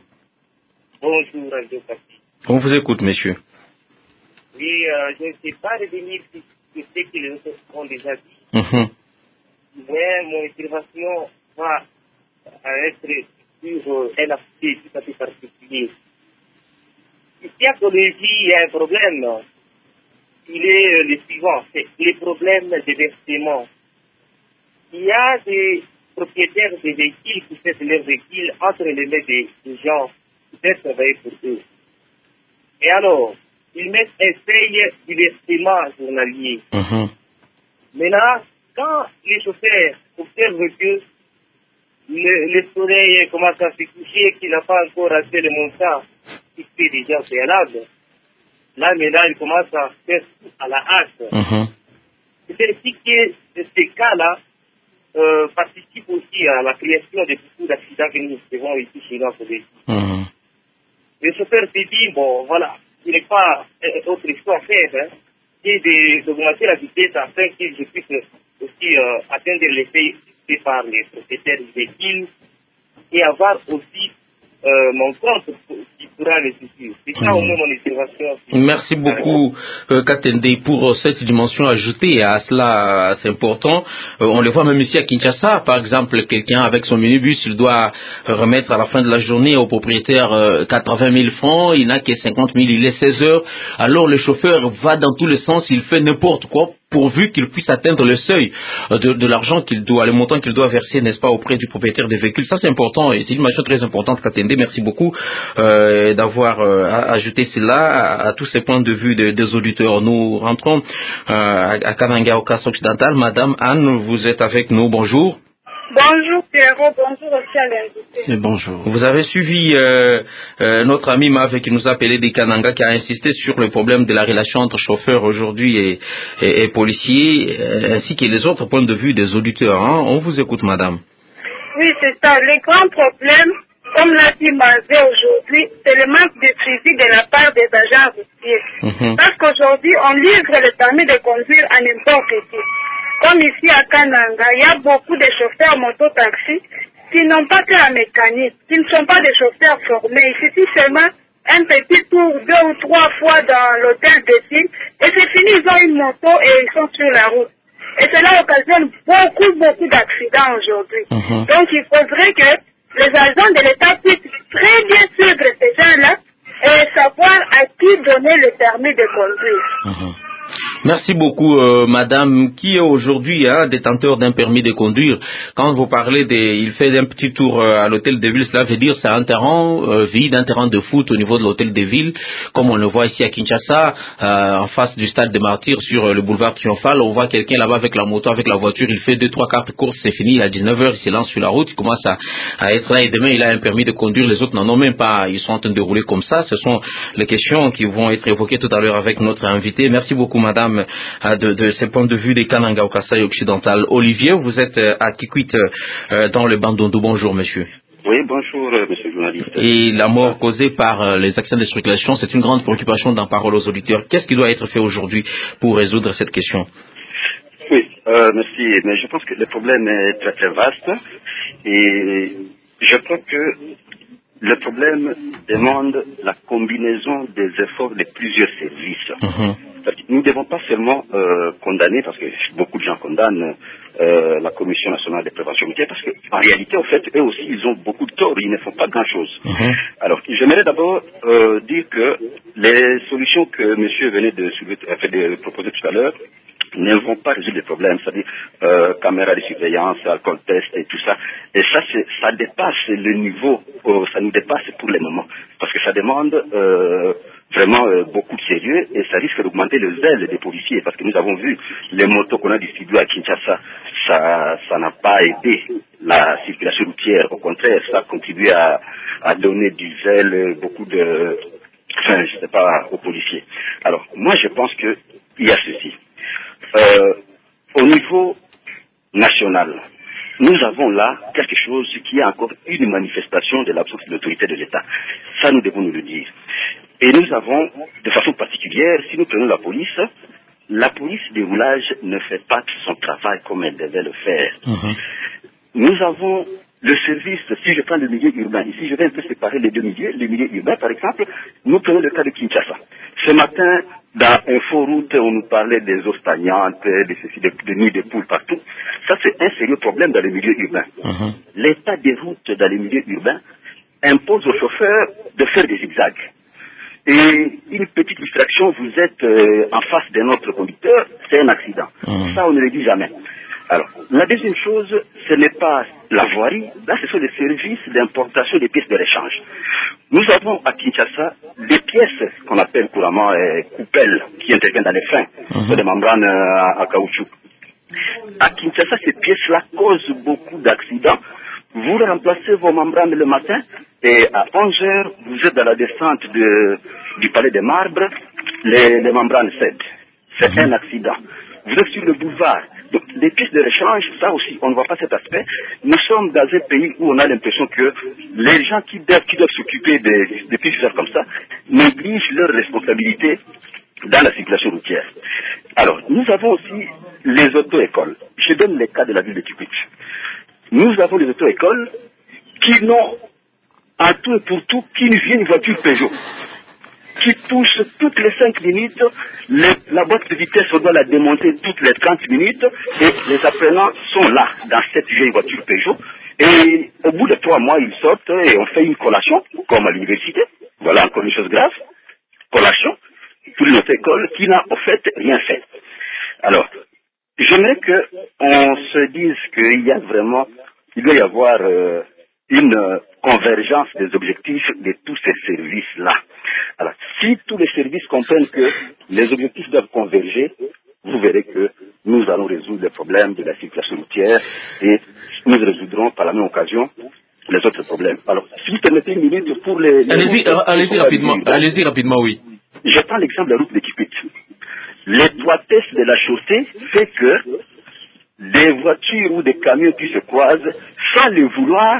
[SPEAKER 13] Bonjour, Radio Okapi.
[SPEAKER 4] On vous écoute, monsieur.
[SPEAKER 13] Oui, euh, je ne sais pas revenir sur ce que les autres ont déjà dit.
[SPEAKER 4] Mm-hmm.
[SPEAKER 13] Mais mon intervention va être sur un aspect tout à fait particulier. Ici à Kolwezi, il y a un problème. il est euh, le suivant, c'est les problèmes de versement. Il y a des propriétaires de véhicules qui mettent leurs véhicules entre les mains des, des gens qui peuvent travailler pour eux. Et alors, ils mettent un seuil du versement journalier.
[SPEAKER 4] Mhm.
[SPEAKER 13] Maintenant, quand les chauffeurs observent que le, le soleil commence à se coucher, qu'il n'a pas encore assez le montant, qui fait déjà préalable, là maintenant il commence à faire à la hâte.
[SPEAKER 4] Mhm.
[SPEAKER 13] C'est ainsi que ces cas-là euh, participent aussi à la création de beaucoup d'accidents que nous recevons ici chez nous.
[SPEAKER 4] Mhm.
[SPEAKER 13] Le chauffeur se dit, bon voilà, il n'est pas euh, autre chose à faire, hein, et d'augmenter la vitesse afin que je puisse aussi euh, atteindre l'effet fait par les propriétaires des véhicules et avoir aussi euh, mon compte qui pourra le suivre. C'est ça au moins mon observation.
[SPEAKER 4] Merci beaucoup euh, Katende pour euh, cette dimension ajoutée à cela, euh, c'est important. Euh, on le voit même ici à Kinshasa, par exemple, quelqu'un avec son minibus, il doit remettre à la fin de la journée au propriétaire euh, quatre-vingt mille francs, il n'a que cinquante mille, il est seize heures, alors le chauffeur va dans tous les sens, il fait n'importe quoi pourvu qu'il puisse atteindre le seuil de, de l'argent qu'il doit, le montant qu'il doit verser, n'est-ce pas, auprès du propriétaire des véhicules. Ça, c'est important et c'est une dimension très importante, Katende. Merci beaucoup euh, d'avoir euh, ajouté cela à, à tous ces points de vue de, des auditeurs. Nous rentrons euh, à, à Kananga, au Casse occidental. Madame Anne, vous êtes avec nous. Bonjour.
[SPEAKER 14] Bonjour Pierrot, bonjour aussi à l'invité.
[SPEAKER 7] Bonjour.
[SPEAKER 4] Vous avez suivi euh, euh, notre ami Mavé qui nous a appelé des Kananga, qui a insisté sur le problème de la relation entre chauffeurs aujourd'hui et, et, et policiers, euh, ainsi que les autres points de vue des auditeurs. Hein. On vous écoute, madame.
[SPEAKER 14] Oui, c'est ça. Les grands problèmes, comme l'a dit Mavé aujourd'hui, c'est le manque de suivi de la part des agents routiers.
[SPEAKER 4] Mm-hmm.
[SPEAKER 14] Parce qu'aujourd'hui, on livre le permis de conduire à n'importe qui. Comme ici à Kananga, il y a beaucoup de chauffeurs moto-taxi qui n'ont pas fait la mécanique, qui ne sont pas des chauffeurs formés. Il suffit seulement un petit tour deux ou trois fois dans l'hôtel de ville et c'est fini, ils ont une moto et ils sont sur la route. Et cela occasionne beaucoup, beaucoup d'accidents aujourd'hui.
[SPEAKER 4] Mm-hmm.
[SPEAKER 14] Donc il faudrait que les agents de l'État puissent très bien suivre ces gens-là et savoir à qui donner le permis de conduire.
[SPEAKER 4] Mm-hmm. Merci beaucoup, euh, madame, qui est aujourd'hui hein, détenteur d'un permis de conduire. Quand vous parlez des, il fait un petit tour euh, à l'hôtel de ville, cela veut dire c'est un terrain euh, vide, un terrain de foot au niveau de l'hôtel de ville, comme on le voit ici à Kinshasa, euh, en face du stade des Martyrs sur euh, le boulevard Triomphal. On voit quelqu'un là-bas avec la moto, avec la voiture, il fait deux, trois, quatre courses, c'est fini, à dix-neuf heures, il se lance sur la route, il commence à, à être là et demain il a un permis de conduire, les autres n'en ont même pas, ils sont en train de rouler comme ça. Ce sont les questions qui vont être évoquées tout à l'heure avec notre invité. Merci beaucoup, madame. De, de ces points de vue des Kananga au Kasaï occidental. Olivier, vous êtes à Kikwit euh, dans le Bandundu. Bonjour, monsieur.
[SPEAKER 15] Oui, bonjour, euh, monsieur le journaliste.
[SPEAKER 4] Et la mort causée par euh, les accidents de circulation, c'est une grande préoccupation dans Parole aux auditeurs. Qu'est-ce qui doit être fait aujourd'hui pour résoudre cette question?
[SPEAKER 15] Oui, euh, merci. Mais je pense que le problème est très très vaste et je crois que le problème demande la combinaison des efforts de plusieurs services.
[SPEAKER 4] Mm-hmm.
[SPEAKER 15] Nous ne devons pas seulement euh, condamner, parce que beaucoup de gens condamnent euh, la Commission nationale de prévention routière, parce qu'en réalité, en fait, eux aussi, ils ont beaucoup de tort, ils ne font pas grand-chose.
[SPEAKER 4] Mm-hmm.
[SPEAKER 15] Alors, j'aimerais d'abord euh, dire que les solutions que monsieur venait de, de, de proposer tout à l'heure ne vont pas résoudre les problèmes, c'est-à-dire euh, caméras de surveillance, alcool test et tout ça. Et ça, ça dépasse le niveau, euh, ça nous dépasse pour le moment, parce que ça demande euh, vraiment euh, beaucoup de sérieux et ça risque d'augmenter le zèle des policiers, parce que nous avons vu les motos qu'on a distribuées à Kinshasa, ça ça n'a pas aidé la circulation routière, au contraire, ça a contribué à, à donner du zèle, beaucoup de, enfin, je sais pas, aux policiers. Alors, moi, je pense que il y a ceci. Euh, au niveau national, nous avons là quelque chose qui est encore une manifestation de l'absence de l'autorité de l'État. Ça, nous devons nous le dire. Et nous avons, de façon particulière, si nous prenons la police, la police de roulage ne fait pas son travail comme elle devait le faire.
[SPEAKER 4] Mm-hmm.
[SPEAKER 15] Nous avons le service, si je prends le milieu urbain, ici je vais un peu séparer les deux milieux, le milieu urbain par exemple, nous prenons le cas de Kinshasa. Ce matin, dans Inforoute, on nous parlait des eaux stagnantes, de ceci, de, de nids de poules partout. Ça, c'est un sérieux problème dans le milieu urbain.
[SPEAKER 4] Mm-hmm.
[SPEAKER 15] L'état des routes dans les milieux urbains impose aux chauffeurs de faire des zigzags. Et une petite distraction, vous êtes euh, en face d'un autre conducteur, c'est un accident. Mmh. Ça, on ne le dit jamais. Alors, la deuxième chose, ce n'est pas la voirie, là ce sont les services d'importation des pièces de réchange. Nous avons à Kinshasa des pièces qu'on appelle couramment euh, coupelles, qui interviennent dans les freins, mmh. des membranes euh, à, à caoutchouc. À Kinshasa, ces pièces-là causent beaucoup d'accidents. Vous remplacez vos membranes le matin et à onze heures, vous êtes dans la descente de, du palais des marbres, les, les membranes cèdent. C'est mmh. un accident. Vous êtes sur le boulevard. Donc, les pièces de rechange, ça aussi, on ne voit pas cet aspect. Nous sommes dans un pays où on a l'impression que les gens qui doivent, qui doivent s'occuper des, des pièces comme ça négligent leurs responsabilités dans la circulation routière. Alors, nous avons aussi les auto-écoles. Je donne les cas de la ville de Kikwit. Nous avons les auto-écoles qui n'ont, en tout et pour tout, qu'une vieille voiture Peugeot, qui touche toutes les cinq minutes, les, la boîte de vitesse, on doit la démonter toutes les trente minutes, et les apprenants sont là, dans cette vieille voiture Peugeot, et au bout de trois mois, ils sortent et on fait une collation, comme à l'université. Voilà encore une chose grave. Collation, pour une autre école qui n'a, au fait, rien fait. Alors, j'aimerais qu'on se dise qu'il y a vraiment, il doit y avoir euh, une euh, convergence des objectifs de tous ces services-là. Alors, si tous les services comprennent que les objectifs doivent converger, vous verrez que nous allons résoudre les problèmes de la circulation routière et nous résoudrons par la même occasion les autres problèmes. Alors, si vous permettez une minute pour les... les
[SPEAKER 4] allez-y, euh, allez-y rapidement, allez-y rapidement, oui.
[SPEAKER 15] Je prends l'exemple de la route de Kikwit. L'étroitesse de la chaussée fait que des voitures ou des camions qui se croisent, sans le vouloir,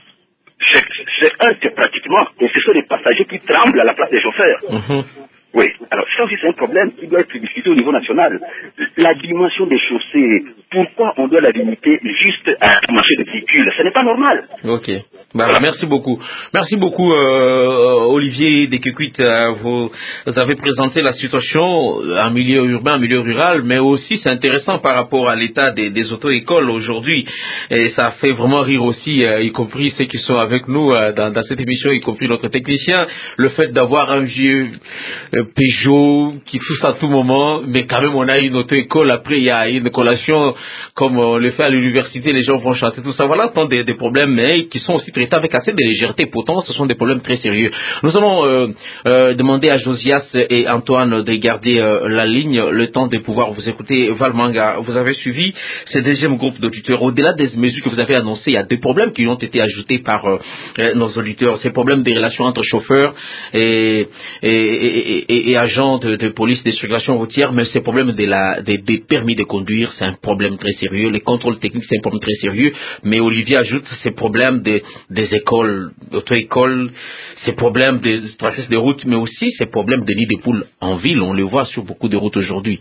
[SPEAKER 15] se, se heurtent pratiquement. Et ce sont les passagers qui tremblent à la place des chauffeurs. Mmh. Oui, alors ça aussi c'est un problème qui doit être discuté au niveau national. La dimension des chaussées, pourquoi on doit la limiter juste à un marché de véhicules? Ce n'est pas normal.
[SPEAKER 4] Ok. Bah, voilà. Merci beaucoup. Merci beaucoup, euh, Olivier Dekekwit. Euh, vous, vous avez présenté la situation en milieu urbain, en milieu rural, mais aussi c'est intéressant par rapport à l'état des, des auto-écoles aujourd'hui. Et ça fait vraiment rire aussi, euh, y compris ceux qui sont avec nous euh, dans, dans cette émission, y compris notre technicien, le fait d'avoir un vieux euh, Peugeot qui tousse à tout moment, mais quand même on a une auto-école, après il y a une collation comme on le fait à l'université, les gens vont chanter tout ça. Voilà tant des, des problèmes, mais qui sont aussi traités avec assez de légèreté. Pourtant, ce sont des problèmes très sérieux. Nous allons euh, euh, demander à Josias et Antoine de garder euh, la ligne, le temps de pouvoir vous écouter. Valmanga, vous avez suivi ce deuxième groupe d'auditeurs. Au-delà des mesures que vous avez annoncées, il y a des problèmes qui ont été ajoutés par euh, nos auditeurs. Ces problèmes des relations entre chauffeurs et, et, et, et, et agents de, de police de circulation routière, mais ces problèmes de la, des, des permis de conduire, c'est un problème très sérieux. Les contrôles techniques, c'est un problème très sérieux. Mais Olivier ajoute ces problèmes de des écoles, d'auto-écoles, ces problèmes de trafic de route, mais aussi ces problèmes de nids de poules en ville. On les voit sur beaucoup de routes aujourd'hui.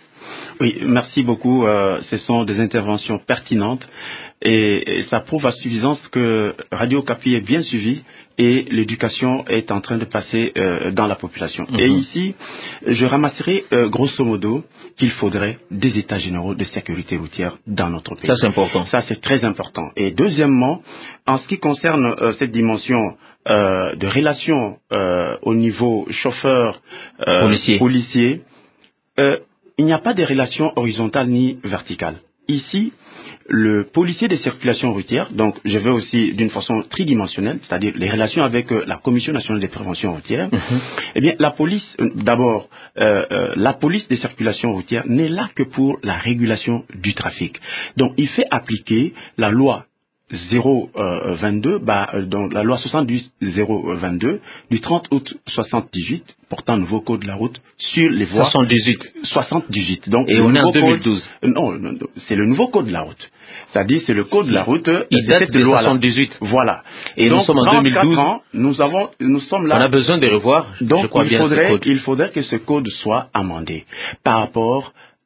[SPEAKER 7] Oui, merci beaucoup. Euh, ce sont des interventions pertinentes et, et ça prouve à suffisance que Radio Okapi est bien suivi et l'éducation est en train de passer euh, dans la population. Mm-hmm. Et ici, je ramasserai euh, grosso modo qu'il faudrait des états généraux de sécurité routière dans notre pays.
[SPEAKER 4] Ça, c'est important.
[SPEAKER 7] Ça, c'est très important. Et deuxièmement, en ce qui concerne euh, cette dimension euh, de relation euh, au niveau chauffeur, euh,
[SPEAKER 4] policier,
[SPEAKER 7] policier euh, il n'y a pas de relation horizontale ni verticale. Ici, le policier de circulation routière, donc je vais aussi d'une façon tridimensionnelle, c'est-à-dire les relations avec euh, la Commission nationale de prévention routière, mm-hmm. eh bien la police, euh, d'abord, euh, euh, la police de circulation routière n'est là que pour la régulation du trafic. Donc il fait appliquer la loi zéro vingt-deux, bah, donc la loi soixante-dix zéro vingt-deux du trente août soixante-dix-huit portant nouveau code de la route sur les voies
[SPEAKER 4] soixante-dix-huit.
[SPEAKER 7] soixante-dix-huit. Donc
[SPEAKER 4] et on est en deux mille douze.
[SPEAKER 7] Code, non, non, non, c'est le nouveau code de la route. C'est-à-dire c'est le code de la route.
[SPEAKER 4] Il date de soixante-dix-huit.
[SPEAKER 7] Voilà.
[SPEAKER 4] Et donc, nous sommes en deux mille douze.
[SPEAKER 7] Ans, nous avons, nous sommes là.
[SPEAKER 4] On a besoin de revoir.
[SPEAKER 7] Donc
[SPEAKER 4] je crois
[SPEAKER 7] il
[SPEAKER 4] bien
[SPEAKER 7] faudrait,
[SPEAKER 4] ce code.
[SPEAKER 7] il faudrait que ce code soit amendé par rapport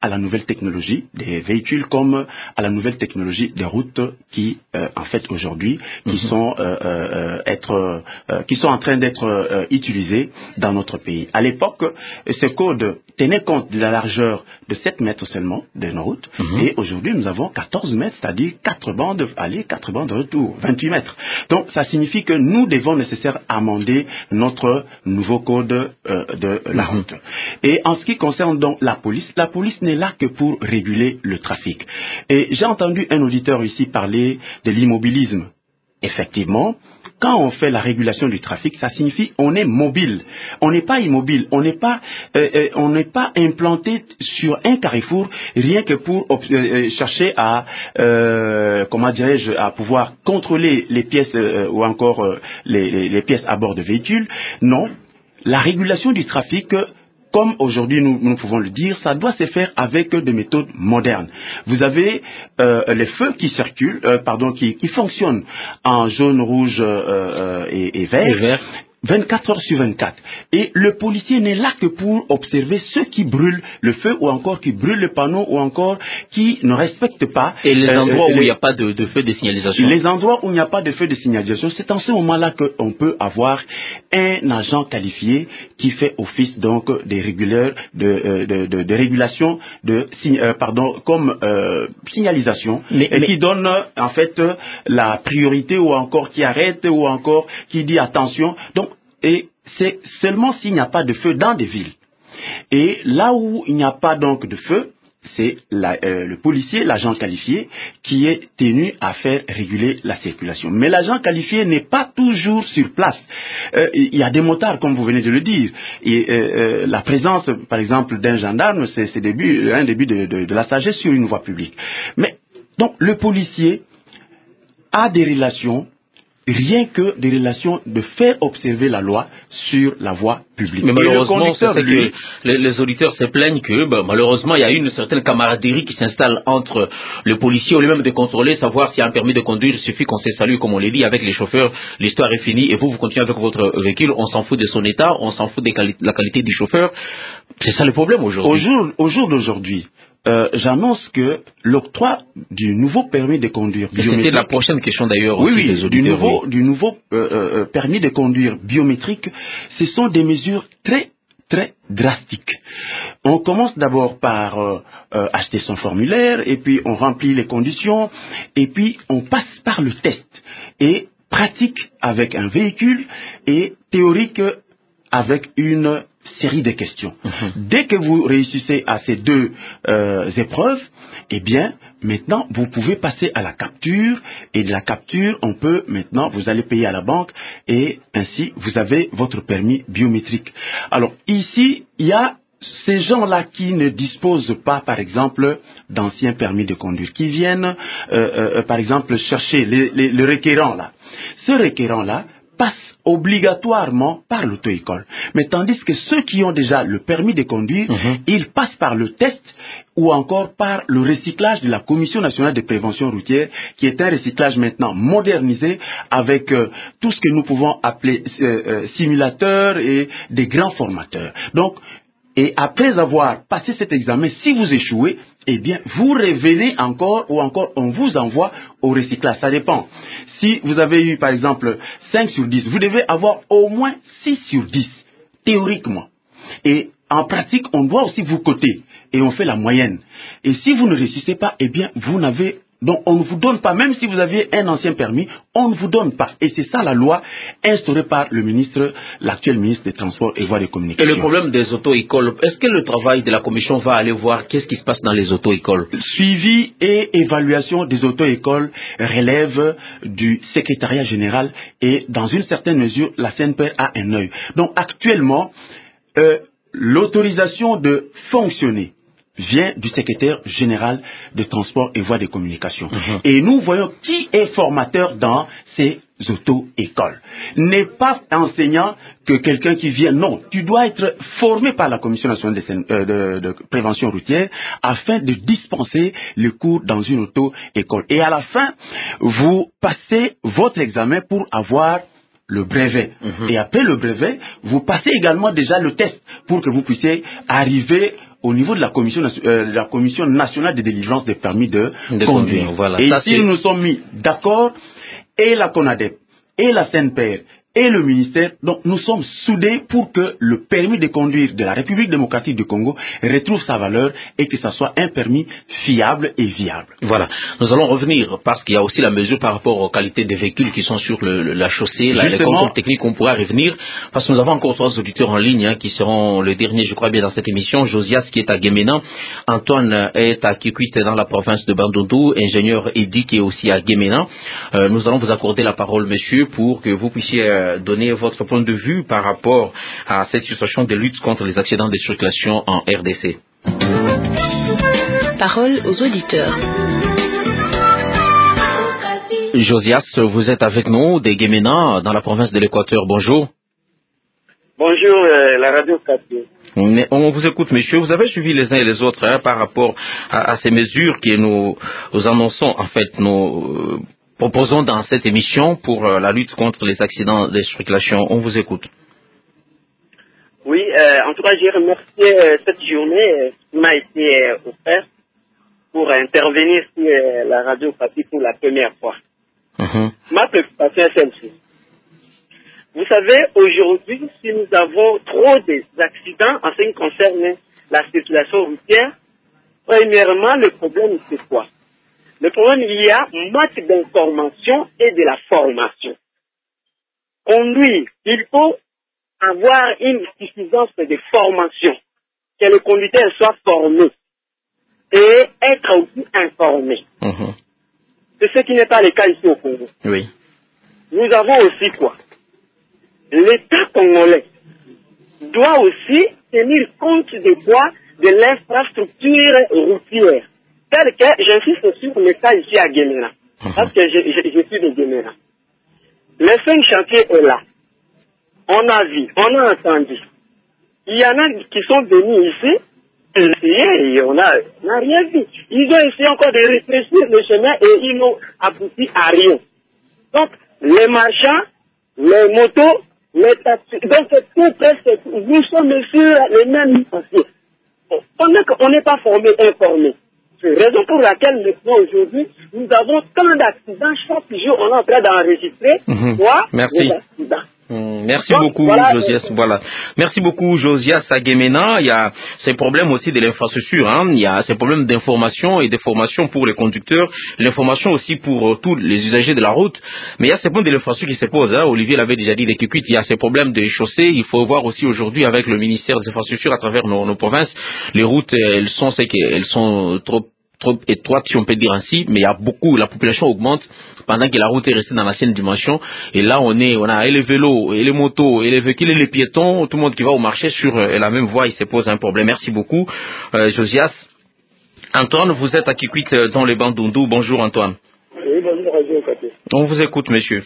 [SPEAKER 7] à la nouvelle technologie des véhicules comme à la nouvelle technologie des routes qui, euh, en fait, aujourd'hui, qui mm-hmm. sont euh, euh, être, euh, qui sont en train d'être euh, utilisés dans notre pays. À l'époque, ce code tenait compte de la largeur de sept mètres seulement de nos routes, mm-hmm. et aujourd'hui, nous avons quatorze mètres, c'est-à-dire quatre bandes aller, quatre bandes retour, vingt-huit mètres. Donc, ça signifie que nous devons nécessairement amender notre nouveau code euh, de la route. Mm-hmm. Et en ce qui concerne donc la police, la police n'est là que pour réguler le trafic. Et j'ai entendu un auditeur ici parler de l'immobilisme. Effectivement, quand on fait la régulation du trafic, ça signifie on est mobile. On n'est pas immobile. On n'est pas, euh, euh, on n'est pas implanté sur un carrefour rien que pour euh, chercher à, euh, comment dirais-je, à pouvoir contrôler les pièces euh, ou encore euh, les, les, les pièces à bord de véhicules. Non, la régulation du trafic, comme aujourd'hui nous, nous pouvons le dire, ça doit se faire avec des méthodes modernes. Vous avez euh, les feux qui circulent, euh, pardon, qui, qui fonctionnent en jaune, rouge euh, euh, et, et vert. Et vert. vingt-quatre heures sur vingt-quatre. Et le policier n'est là que pour observer ceux qui brûlent le feu ou encore qui brûlent le panneau ou encore qui ne respectent pas.
[SPEAKER 4] Et les endroits euh, où
[SPEAKER 7] les,
[SPEAKER 4] il n'y a pas de, de feu de signalisation.
[SPEAKER 7] Les endroits où il n'y a pas de feu de signalisation, c'est en ce moment-là qu'on peut avoir un agent qualifié qui fait office donc des réguleurs de, euh, de, de, de régulation de euh, pardon comme euh, signalisation mais, et mais... qui donne en fait la priorité ou encore qui arrête ou encore qui dit attention. Donc et c'est seulement s'il n'y a pas de feu dans des villes. Et là où il n'y a pas donc de feu, c'est la, euh, le policier, l'agent qualifié, qui est tenu à faire réguler la circulation. Mais l'agent qualifié n'est pas toujours sur place. Euh, il y a des motards, comme vous venez de le dire. Et euh, euh, la présence, par exemple, d'un gendarme, c'est, c'est début, un début de, de, de la sagesse sur une voie publique. Mais donc le policier a des relations, rien que des relations de faire observer la loi sur la voie publique.
[SPEAKER 4] Mais malheureusement, c'est lui, que les, les auditeurs se plaignent que ben, malheureusement, il y a une certaine camaraderie qui s'installe entre le policier, au lieu même de contrôler, savoir s'il y a un permis de conduire, il suffit qu'on se salue, comme on l'a dit, avec les chauffeurs, l'histoire est finie, et vous, vous continuez avec votre véhicule, on s'en fout de son état, on s'en fout de quali- la qualité du chauffeur. C'est ça le problème aujourd'hui.
[SPEAKER 7] Au jour, au jour d'aujourd'hui, Euh, j'annonce que l'octroi du nouveau permis de conduire biométrique...
[SPEAKER 4] C'était la prochaine question d'ailleurs.
[SPEAKER 7] Oui,
[SPEAKER 4] aussi
[SPEAKER 7] oui,
[SPEAKER 4] des
[SPEAKER 7] du nouveau,
[SPEAKER 4] oui.
[SPEAKER 7] du nouveau euh, euh, permis de conduire biométrique, ce sont des mesures très, très drastiques. On commence d'abord par euh, euh, acheter son formulaire, et puis on remplit les conditions, et puis on passe par le test. Et pratique avec un véhicule, et théorique avec une série de questions. Mmh. Dès que vous réussissez à ces deux euh, épreuves, eh bien, maintenant, vous pouvez passer à la capture, et de la capture, on peut, maintenant, vous allez payer à la banque, et ainsi, vous avez votre permis biométrique. Alors, ici, il y a ces gens-là qui ne disposent pas, par exemple, d'anciens permis de conduire, qui viennent, euh, euh, par exemple, chercher les, les, le requérant, là. Ce requérant-là passe obligatoirement par l'auto-école. Mais tandis que ceux qui ont déjà le permis de conduire, mmh. ils passent par le test ou encore par le recyclage de la Commission nationale de prévention routière, qui est un recyclage maintenant modernisé avec euh, tout ce que nous pouvons appeler euh, euh, simulateurs et des grands formateurs. Donc, et après avoir passé cet examen, si vous échouez, eh bien, vous revenez encore ou encore on vous envoie au recyclage. Ça dépend. Si vous avez eu, par exemple, cinq sur dix, vous devez avoir au moins six sur dix, théoriquement. Et en pratique, on doit aussi vous coter et on fait la moyenne. Et si vous ne réussissez pas, eh bien, vous n'avez... Donc, on ne vous donne pas, même si vous aviez un ancien permis, on ne vous donne pas. Et c'est ça la loi instaurée par le ministre, l'actuel ministre des Transports et Voies de Communication.
[SPEAKER 4] Et le problème des auto-écoles, est-ce que le travail de la commission va aller voir qu'est-ce qui se passe dans les auto-écoles?
[SPEAKER 7] Suivi et évaluation des auto-écoles relève du secrétariat général et dans une certaine mesure, la C N P R a un œil. Donc, actuellement, euh, l'autorisation de fonctionner vient du secrétaire général des Transports et Voies de Communication. Mmh. Et nous voyons qui est formateur dans ces auto-écoles. N'est pas enseignant que quelqu'un qui vient. Non, tu dois être formé par la Commission nationale de, euh, de, de prévention routière afin de dispenser le cours dans une auto-école. Et à la fin, vous passez votre examen pour avoir le brevet. Mmh. Et après le brevet, vous passez également déjà le test pour que vous puissiez arriver au niveau de la commission, euh, de la commission nationale de délivrance des permis de,
[SPEAKER 4] de
[SPEAKER 7] conduire.
[SPEAKER 4] conduire. Voilà.
[SPEAKER 7] Et
[SPEAKER 4] Ça,
[SPEAKER 7] ici, nous nous sommes mis d'accord, et la CONADEP, et la C N P R, et le ministère, donc nous sommes soudés pour que le permis de conduire de la République démocratique du Congo retrouve sa valeur et que ça soit un permis fiable et viable.
[SPEAKER 4] Voilà. Nous allons revenir parce qu'il y a aussi la mesure par rapport aux qualités des véhicules qui sont sur le, le, la chaussée, là, les contrôles techniques, on pourra revenir parce que nous avons encore trois auditeurs en ligne hein, qui seront le dernier, je crois bien, dans cette émission. Josias qui est à Guéménan, Antoine est à Kikwit dans la province de Bandundu, ingénieur Eddy qui est aussi à Guéménan. Euh, nous allons vous accorder la parole, monsieur, pour que vous puissiez euh, donner votre point de vue par rapport à cette situation de lutte contre les accidents de circulation en R D C.
[SPEAKER 6] Parole aux auditeurs.
[SPEAKER 4] Josias, vous êtes avec nous de Guéménan, dans la province de l'Équateur. Bonjour.
[SPEAKER 9] Bonjour, euh, la radio Kapi.
[SPEAKER 4] On vous écoute, monsieur. Vous avez suivi les uns et les autres hein, par rapport à, à ces mesures que nous, nous annonçons, en fait, nous euh, proposons dans cette émission pour euh, la lutte contre les accidents de circulation. On vous écoute.
[SPEAKER 9] Oui, euh, en tout cas, j'ai remercié euh, cette journée euh, qui m'a été euh, offerte pour intervenir sur euh, la radio Kapi pour la première fois. Mm-hmm. Ma préoccupation est celle-ci. Vous savez, aujourd'hui, si nous avons trop d'accidents en ce qui concerne la circulation routière, premièrement, le problème, c'est quoi? Le problème, il y a manque d'information et de la formation. Conduire, il faut avoir une suffisance de formation, que le conducteur soit formé et être aussi informé. Mmh. C'est ce qui n'est pas le cas ici au Congo.
[SPEAKER 4] Oui.
[SPEAKER 9] Nous avons aussi quoi? L'État congolais doit aussi tenir compte de quoi? De l'infrastructure routière. Tel que, j'insiste sur le cas ici à Guéménan, mmh. parce que je, je, je suis de Guéménan. Les cinq chantiers est là. On a vu, on a entendu. Il y en a qui sont venus ici, et on n'a rien vu. Ils ont essayé encore de rétrécir le chemin et ils n'ont abouti à rien. Donc, les marchands, les motos, les taxis, donc tout presque, nous sommes sur les mêmes chantiers. On n'est pas formé, informé. C'est la raison pour laquelle maintenant aujourd'hui, nous avons tant d'accidents. Chaque jour, on est en train d'enregistrer.
[SPEAKER 4] Mmh.
[SPEAKER 9] Quoi?
[SPEAKER 4] Merci. Mmh. Merci Donc, beaucoup, voilà, Josias. Euh... Voilà. Merci beaucoup, Josias à Guéménan. Il y a ces problèmes aussi de l'infrastructure. Hein. Il y a ces problèmes d'information et de formation pour les conducteurs, l'information aussi pour euh, tous les usagers de la route. Mais il y a ces problèmes de l'infrastructure qui se posent. Hein. Olivier l'avait déjà dit, il y a ces problèmes de chaussées. Il faut voir aussi aujourd'hui avec le ministère des infrastructures à travers nos, nos provinces, les routes, elles sont, c'est qu'elles sont trop trop étroite, si on peut dire ainsi, mais il y a beaucoup, la population augmente pendant que la route est restée dans l'ancienne dimension. Et là, on est, on a et les vélos, et les motos, et les véhicules, et les piétons, tout le monde qui va au marché sur euh, la même voie, il se pose un problème. Merci beaucoup, euh, Josias. Antoine, vous êtes à Kikwit euh, dans les Bandundu. Bonjour, Antoine.
[SPEAKER 16] Oui, bonjour, Radio Kapi.
[SPEAKER 4] On vous écoute, monsieur.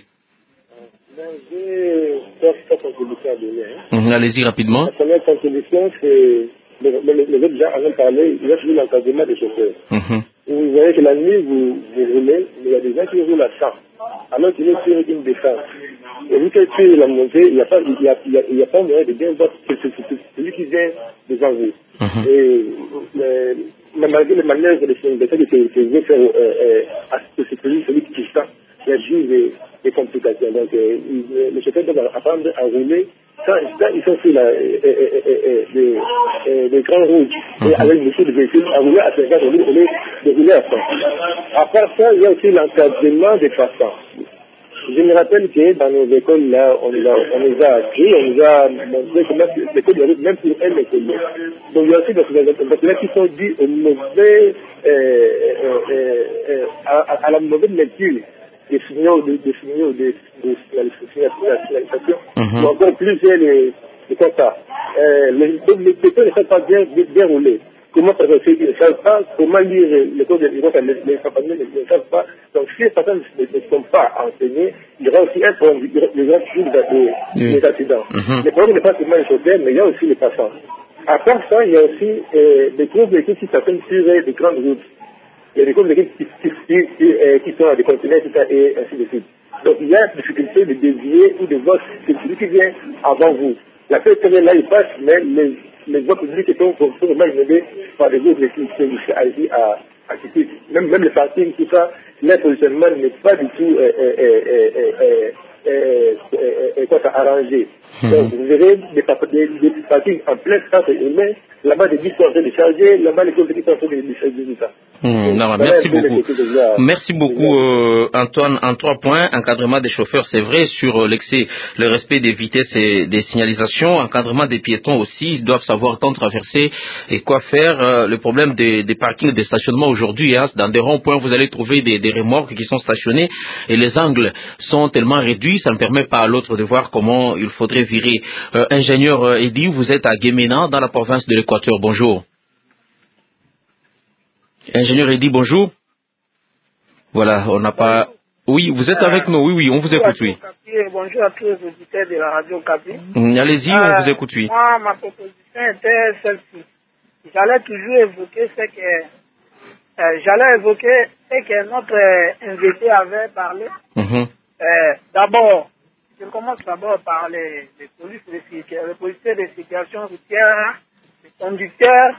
[SPEAKER 16] J'ai trois contributions à donner. Hein.
[SPEAKER 4] Mmh, allez-y rapidement.
[SPEAKER 16] La première contribution, c'est le, le, le, le déjà en parlé, il a suivi l'encadrement des chauffeurs. Mmh. Vous voyez que la nuit, vous, vous roulez, mais il y a des gens qui roulent à cent, alors qu'il est sur une défense. Et vu que tu la montée, il n'y a, pas, il y a, il y a, il y a pas moyen de bien voir que c'est celui qui vient devant vous. Mmh. Et mais, malgré les manœuvres de ce que je veux faire euh, euh, à c'est celui, celui qui sent, il y a juste des, des complications. Donc, euh, les chauffeurs doivent apprendre à rouler. Quand, quand ils sont sur la, euh, euh, euh, des, euh, des grandes routes, et avec beaucoup de véhicules, à rouler à cinquante au lieu de rouler à cent. À part ça, il y a aussi l'encadrement des passants. Je me rappelle que dans nos écoles, là, on nous a, on nous a appris, on nous a montré comment c'est que les routes, même pour un écolier. Donc, il y a aussi des gens qui sont dus au mauvais, euh, euh, euh, euh, à, à la mauvaise lecture des signaux, des, des signaux, des, des, des signalisations, mm-hmm. ou encore plus les, les constats. Euh, les, donc, les pétons ne sont pas bien, bien, bien roulés. Comment faire ça? Ils ne savent pas comment lire les codes de l'Europe, les, les campagnes ne savent pas. Donc, si les personnes ne, ne sont pas enseignées, il y aura aussi un problème, il y aura toujours des, des accidents. Mm-hmm. Le problème n'est pas seulement les chauffeurs, mais il y a aussi les passants. À part ça, il y a aussi euh, des groupes d'équipes qui s'appellent sur des grandes routes. Il y a des groupes d'équipes qui, qui, qui, qui, euh, qui sont à des continents, et ainsi de suite. Donc, il y a la difficulté de dévier ou de voir celui qui vient avant vous. La personne là, il passe, mais les les voies publiques sont vraiment inondées par des autres équipes qui sont ici à, à quitter. Même, même les parkings, tout ça, leur positionnement n'est pas du tout euh, euh, euh, euh, euh, euh, euh, quoi, ça arrangé. Mmh. Donc, vous verrez des, des, des parkings en plein centre humain, là-bas des bus sont en train de charger, là-bas les compagnies sont en train de charger tout ça.
[SPEAKER 4] Mmh, non, merci beaucoup. Merci beaucoup, euh, Antoine. En trois points, encadrement des chauffeurs, c'est vrai, sur euh, l'excès, le respect des vitesses et des signalisations, encadrement des piétons aussi, ils doivent savoir quand traverser et quoi faire. Euh, le problème des, des parkings, des stationnements aujourd'hui, hein, dans des ronds-points, vous allez trouver des, des remorques qui sont stationnées et les angles sont tellement réduits, ça ne permet pas à l'autre de voir comment il faudrait virer. Euh, ingénieur euh, Eddy, vous êtes à Guéména, dans la province de l'Équateur. Bonjour. Ingénieur Eddy, bonjour. Voilà, on n'a pas... Oui, vous êtes avec nous, oui, oui, on vous écoute, oui.
[SPEAKER 17] Bonjour à tous les auditeurs de la radio Capi.
[SPEAKER 4] Mmh, allez-y, euh, on vous écoute, oui.
[SPEAKER 17] Moi, ma proposition était celle-ci. J'allais toujours évoquer ce que... Euh, j'allais évoquer ce que notre euh, invité avait parlé. Mmh. Euh, d'abord, je commence d'abord par les, les polices, les, les policiers de circulation routière, les conducteurs.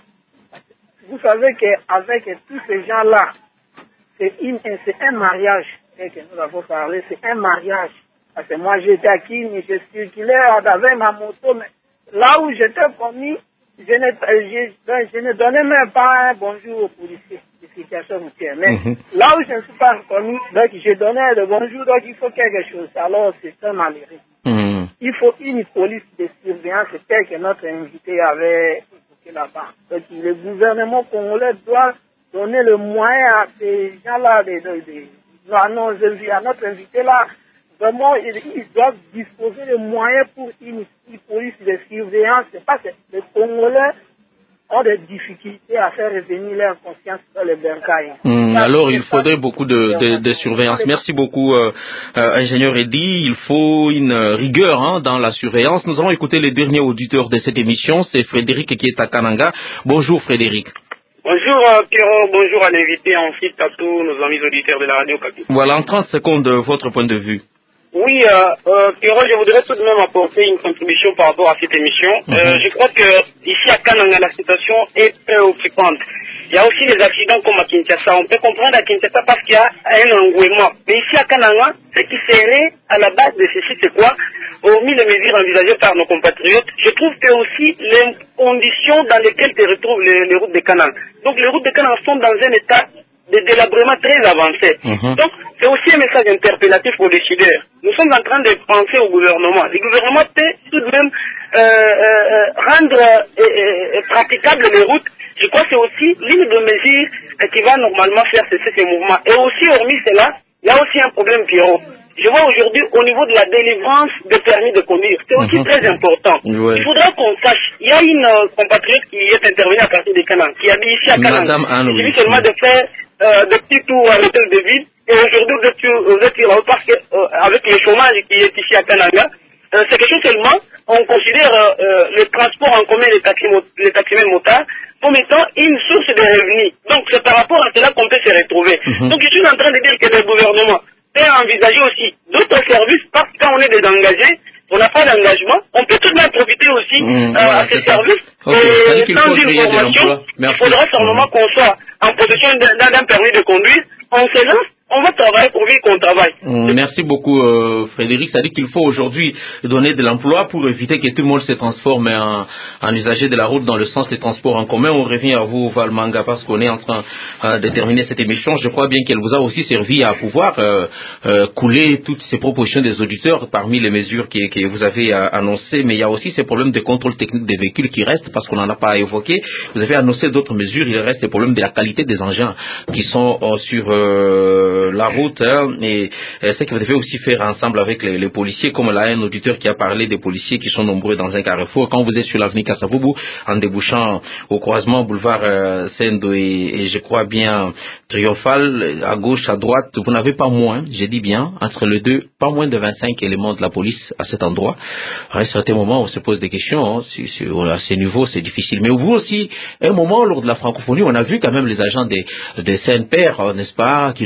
[SPEAKER 17] Vous savez qu'avec tous ces gens-là, c'est un mariage que nous avons parlé, c'est un mariage. Parce que moi, j'étais à Kini, je circulais avec ma moto, mais là où j'étais promis, je ne, je, je ne donnais même pas un bonjour aux policiers de circulation routière. Mais mm-hmm. là où je ne suis pas reconnu, donc je donnais le bonjour, donc il faut quelque chose. Alors, c'est un malheureux. Mm-hmm. Il faut une police de surveillance, c'est tel que notre invité avait évoqué là-bas. Donc, le gouvernement congolais doit donner le moyen à ces gens-là, de, de, de, à, nos, à notre invité là, vraiment, ils, ils doivent disposer de moyens pour une, une police de surveillance. C'est pas que les Congolais ont des difficultés à faire revenir leur conscience dans les bercailles.
[SPEAKER 4] Mmh, alors, il faudrait beaucoup de, de, de surveillance. Merci beaucoup, euh, euh, ingénieur Eddy. Il faut une rigueur hein, dans la surveillance. Nous allons écouter les derniers auditeurs de cette émission. C'est Frédéric qui est à Kananga. Bonjour, Frédéric.
[SPEAKER 18] Bonjour euh, Pierrot, bonjour à l'invité, ensuite à tous nos amis auditeurs de la radio Capi.
[SPEAKER 4] Voilà, en trente secondes, votre point de vue.
[SPEAKER 18] Oui, euh, euh, Pierrot, je voudrais tout de même apporter une contribution par rapport à cette émission. Mm-hmm. euh, je crois que ici à Kananga, la situation est préoccupante. Il y a aussi des accidents comme à Kinshasa. On peut comprendre à Kinshasa parce qu'il y a un engouement. Mais ici à Kananga, ce qui serait à la base de ceci, c'est quoi? Hormis les mesures envisagées par nos compatriotes, je trouve que aussi les conditions dans lesquelles se retrouvent les, les routes de Kananga. Donc les routes de Kananga sont dans un état de délabrement très avancé. Mmh. Donc c'est aussi un message interpellatif pour les décideurs. Nous sommes en train de penser au gouvernement. Le gouvernement peut tout de même euh, euh, rendre euh, euh, praticables les routes. Je crois que c'est aussi l'une des mesures euh, qui va normalement faire cesser ces mouvements. Et aussi, hormis cela, il y a aussi un problème, Pierrot. Je vois aujourd'hui au niveau de la délivrance des permis de conduire. C'est aussi mmh. très important. Ouais. Il faudra qu'on sache. Il y a une euh, compatriote qui est intervenue à partir de Kananga, qui habite ici à Kananga. Il suffit seulement de faire euh, des petits tours à l'hôtel de ville. Et aujourd'hui, vous êtes, vous êtes là parce que euh, avec le chômage qui est ici à Kananga, euh, c'est quelque chose seulement, on considère euh, le transport en commun des taximens motards comme étant une source de revenus. Donc c'est par rapport à cela qu'on peut se retrouver. Mmh. Donc je suis en train de dire que le gouvernement peut envisager aussi d'autres services parce que quand on est des engagés, on n'a pas d'engagement, on peut tout de même profiter aussi mmh, euh, ouais, à ces services. Okay. Et sans une formation, il faudra sûrement mmh. qu'on soit en possession d'un permis de conduire, on se lance. On va travailler pour lui qu'on travaille.
[SPEAKER 4] Mmh, merci beaucoup euh, Frédéric. Ça dit qu'il faut aujourd'hui donner de l'emploi pour éviter que tout le monde se transforme en, en usager de la route dans le sens des transports en commun. On revient à vous Valmanga parce qu'on est en train euh, de terminer cette émission. Je crois bien qu'elle vous a aussi servi à pouvoir euh, euh, couler toutes ces propositions des auditeurs parmi les mesures que, que vous avez euh, annoncées. Mais il y a aussi ces problèmes de contrôle technique des véhicules qui restent parce qu'on n'en a pas évoqué. Vous avez annoncé d'autres mesures. Il reste les problèmes de la qualité des engins qui sont euh, sur... Euh, la route hein, et euh, ce que vous devez aussi faire ensemble avec les, les policiers, comme là un auditeur qui a parlé des policiers qui sont nombreux dans un carrefour. Quand vous êtes sur l'avenue Kassavubu en débouchant au croisement boulevard euh, Sendo et, et je crois bien Triomphal, à gauche, à droite, vous n'avez pas moins, j'ai dit bien, entre les deux, pas moins de vingt-cinq éléments de la police à cet endroit. À un certain moment, on se pose des questions, hein, si, si, à ce niveau, c'est difficile. Mais vous aussi, un moment, lors de la francophonie, on a vu quand même les agents des, des C N P R, n'est-ce pas, qui nous aidaient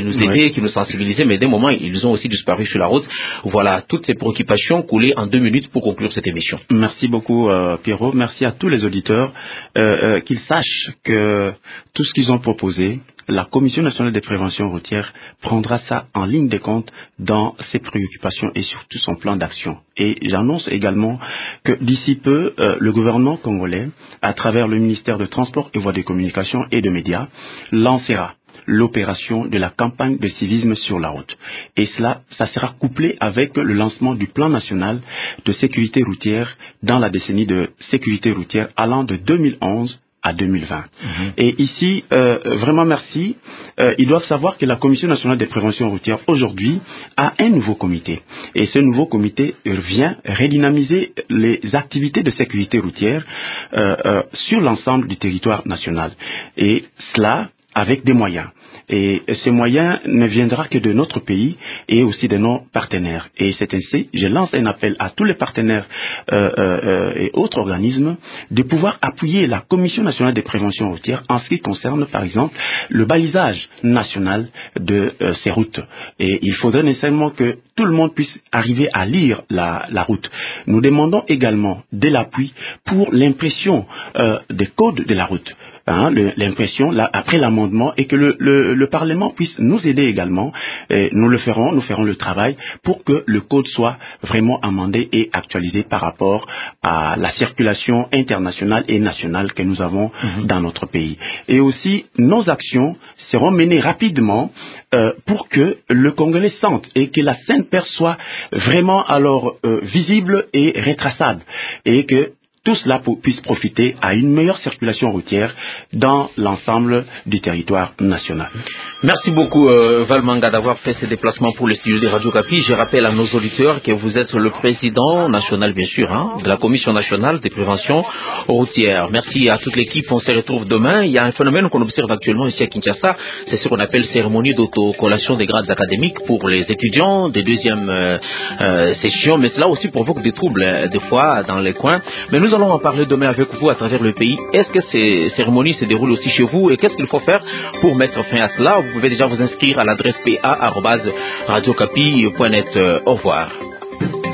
[SPEAKER 4] alerter, qui nous sensibilisaient, mais d'un moment, ils ont aussi disparu sur la route. Voilà, toutes ces préoccupations coulées en deux minutes pour conclure cette émission.
[SPEAKER 7] Merci beaucoup, euh, Pierrot. Merci à tous les auditeurs, euh, euh, qu'ils sachent que tout ce qu'ils ont proposé, la Commission nationale des préventions routières prendra ça en ligne de compte dans ses préoccupations et surtout son plan d'action. Et j'annonce également que d'ici peu, euh, le gouvernement congolais, à travers le ministère de Transport et Voies de Communication et de Médias, lancera l'opération de la campagne de civisme sur la route. Et cela, ça sera couplé avec le lancement du plan national de sécurité routière dans la décennie de sécurité routière allant de deux mille onze à deux mille vingt. Mm-hmm. Et ici, euh, vraiment merci. Euh, ils doivent savoir que la Commission nationale des préventions routières aujourd'hui a un nouveau comité. Et ce nouveau comité vient redynamiser les activités de sécurité routière euh, euh, sur l'ensemble du territoire national. Et cela avec des moyens. Et ces moyens ne viendront que de notre pays et aussi de nos partenaires. Et c'est ainsi, je lance un appel à tous les partenaires euh, euh, et autres organismes de pouvoir appuyer la Commission nationale des préventions routières en ce qui concerne, par exemple, le balisage national de euh, ces routes. Et il faudrait nécessairement que tout le monde puisse arriver à lire la, la route. Nous demandons également de l'appui pour l'impression euh, des codes de la route. Hein, le, l'impression là, après l'amendement et que le, le, le Parlement puisse nous aider également. Et nous le ferons, nous ferons le travail pour que le code soit vraiment amendé et actualisé par rapport à la circulation internationale et nationale que nous avons mmh. dans notre pays. Et aussi, nos actions seront menées rapidement euh, pour que le Congolais sente et que la Sainte-Père soit vraiment alors euh, visible et retraçable et que tout cela puisse profiter à une meilleure circulation routière dans l'ensemble du territoire national.
[SPEAKER 4] Merci beaucoup euh, Valmanga d'avoir fait ce déplacement pour le studio de Radio Okapi. Je rappelle à nos auditeurs que vous êtes le président national, bien sûr, hein, de la Commission nationale des préventions routières. Merci à toute l'équipe. On se retrouve demain. Il y a un phénomène qu'on observe actuellement ici à Kinshasa. C'est ce qu'on appelle cérémonie d'autocollation des grades académiques pour les étudiants des deuxièmes euh, euh, sessions. Mais cela aussi provoque des troubles euh, des fois dans les coins. Mais nous Nous allons en parler demain avec vous à travers le pays. Est-ce que ces cérémonies se déroulent aussi chez vous et qu'est-ce qu'il faut faire pour mettre fin à cela? Vous pouvez déjà vous inscrire à l'adresse p a arobase radio okapi point net. Au revoir.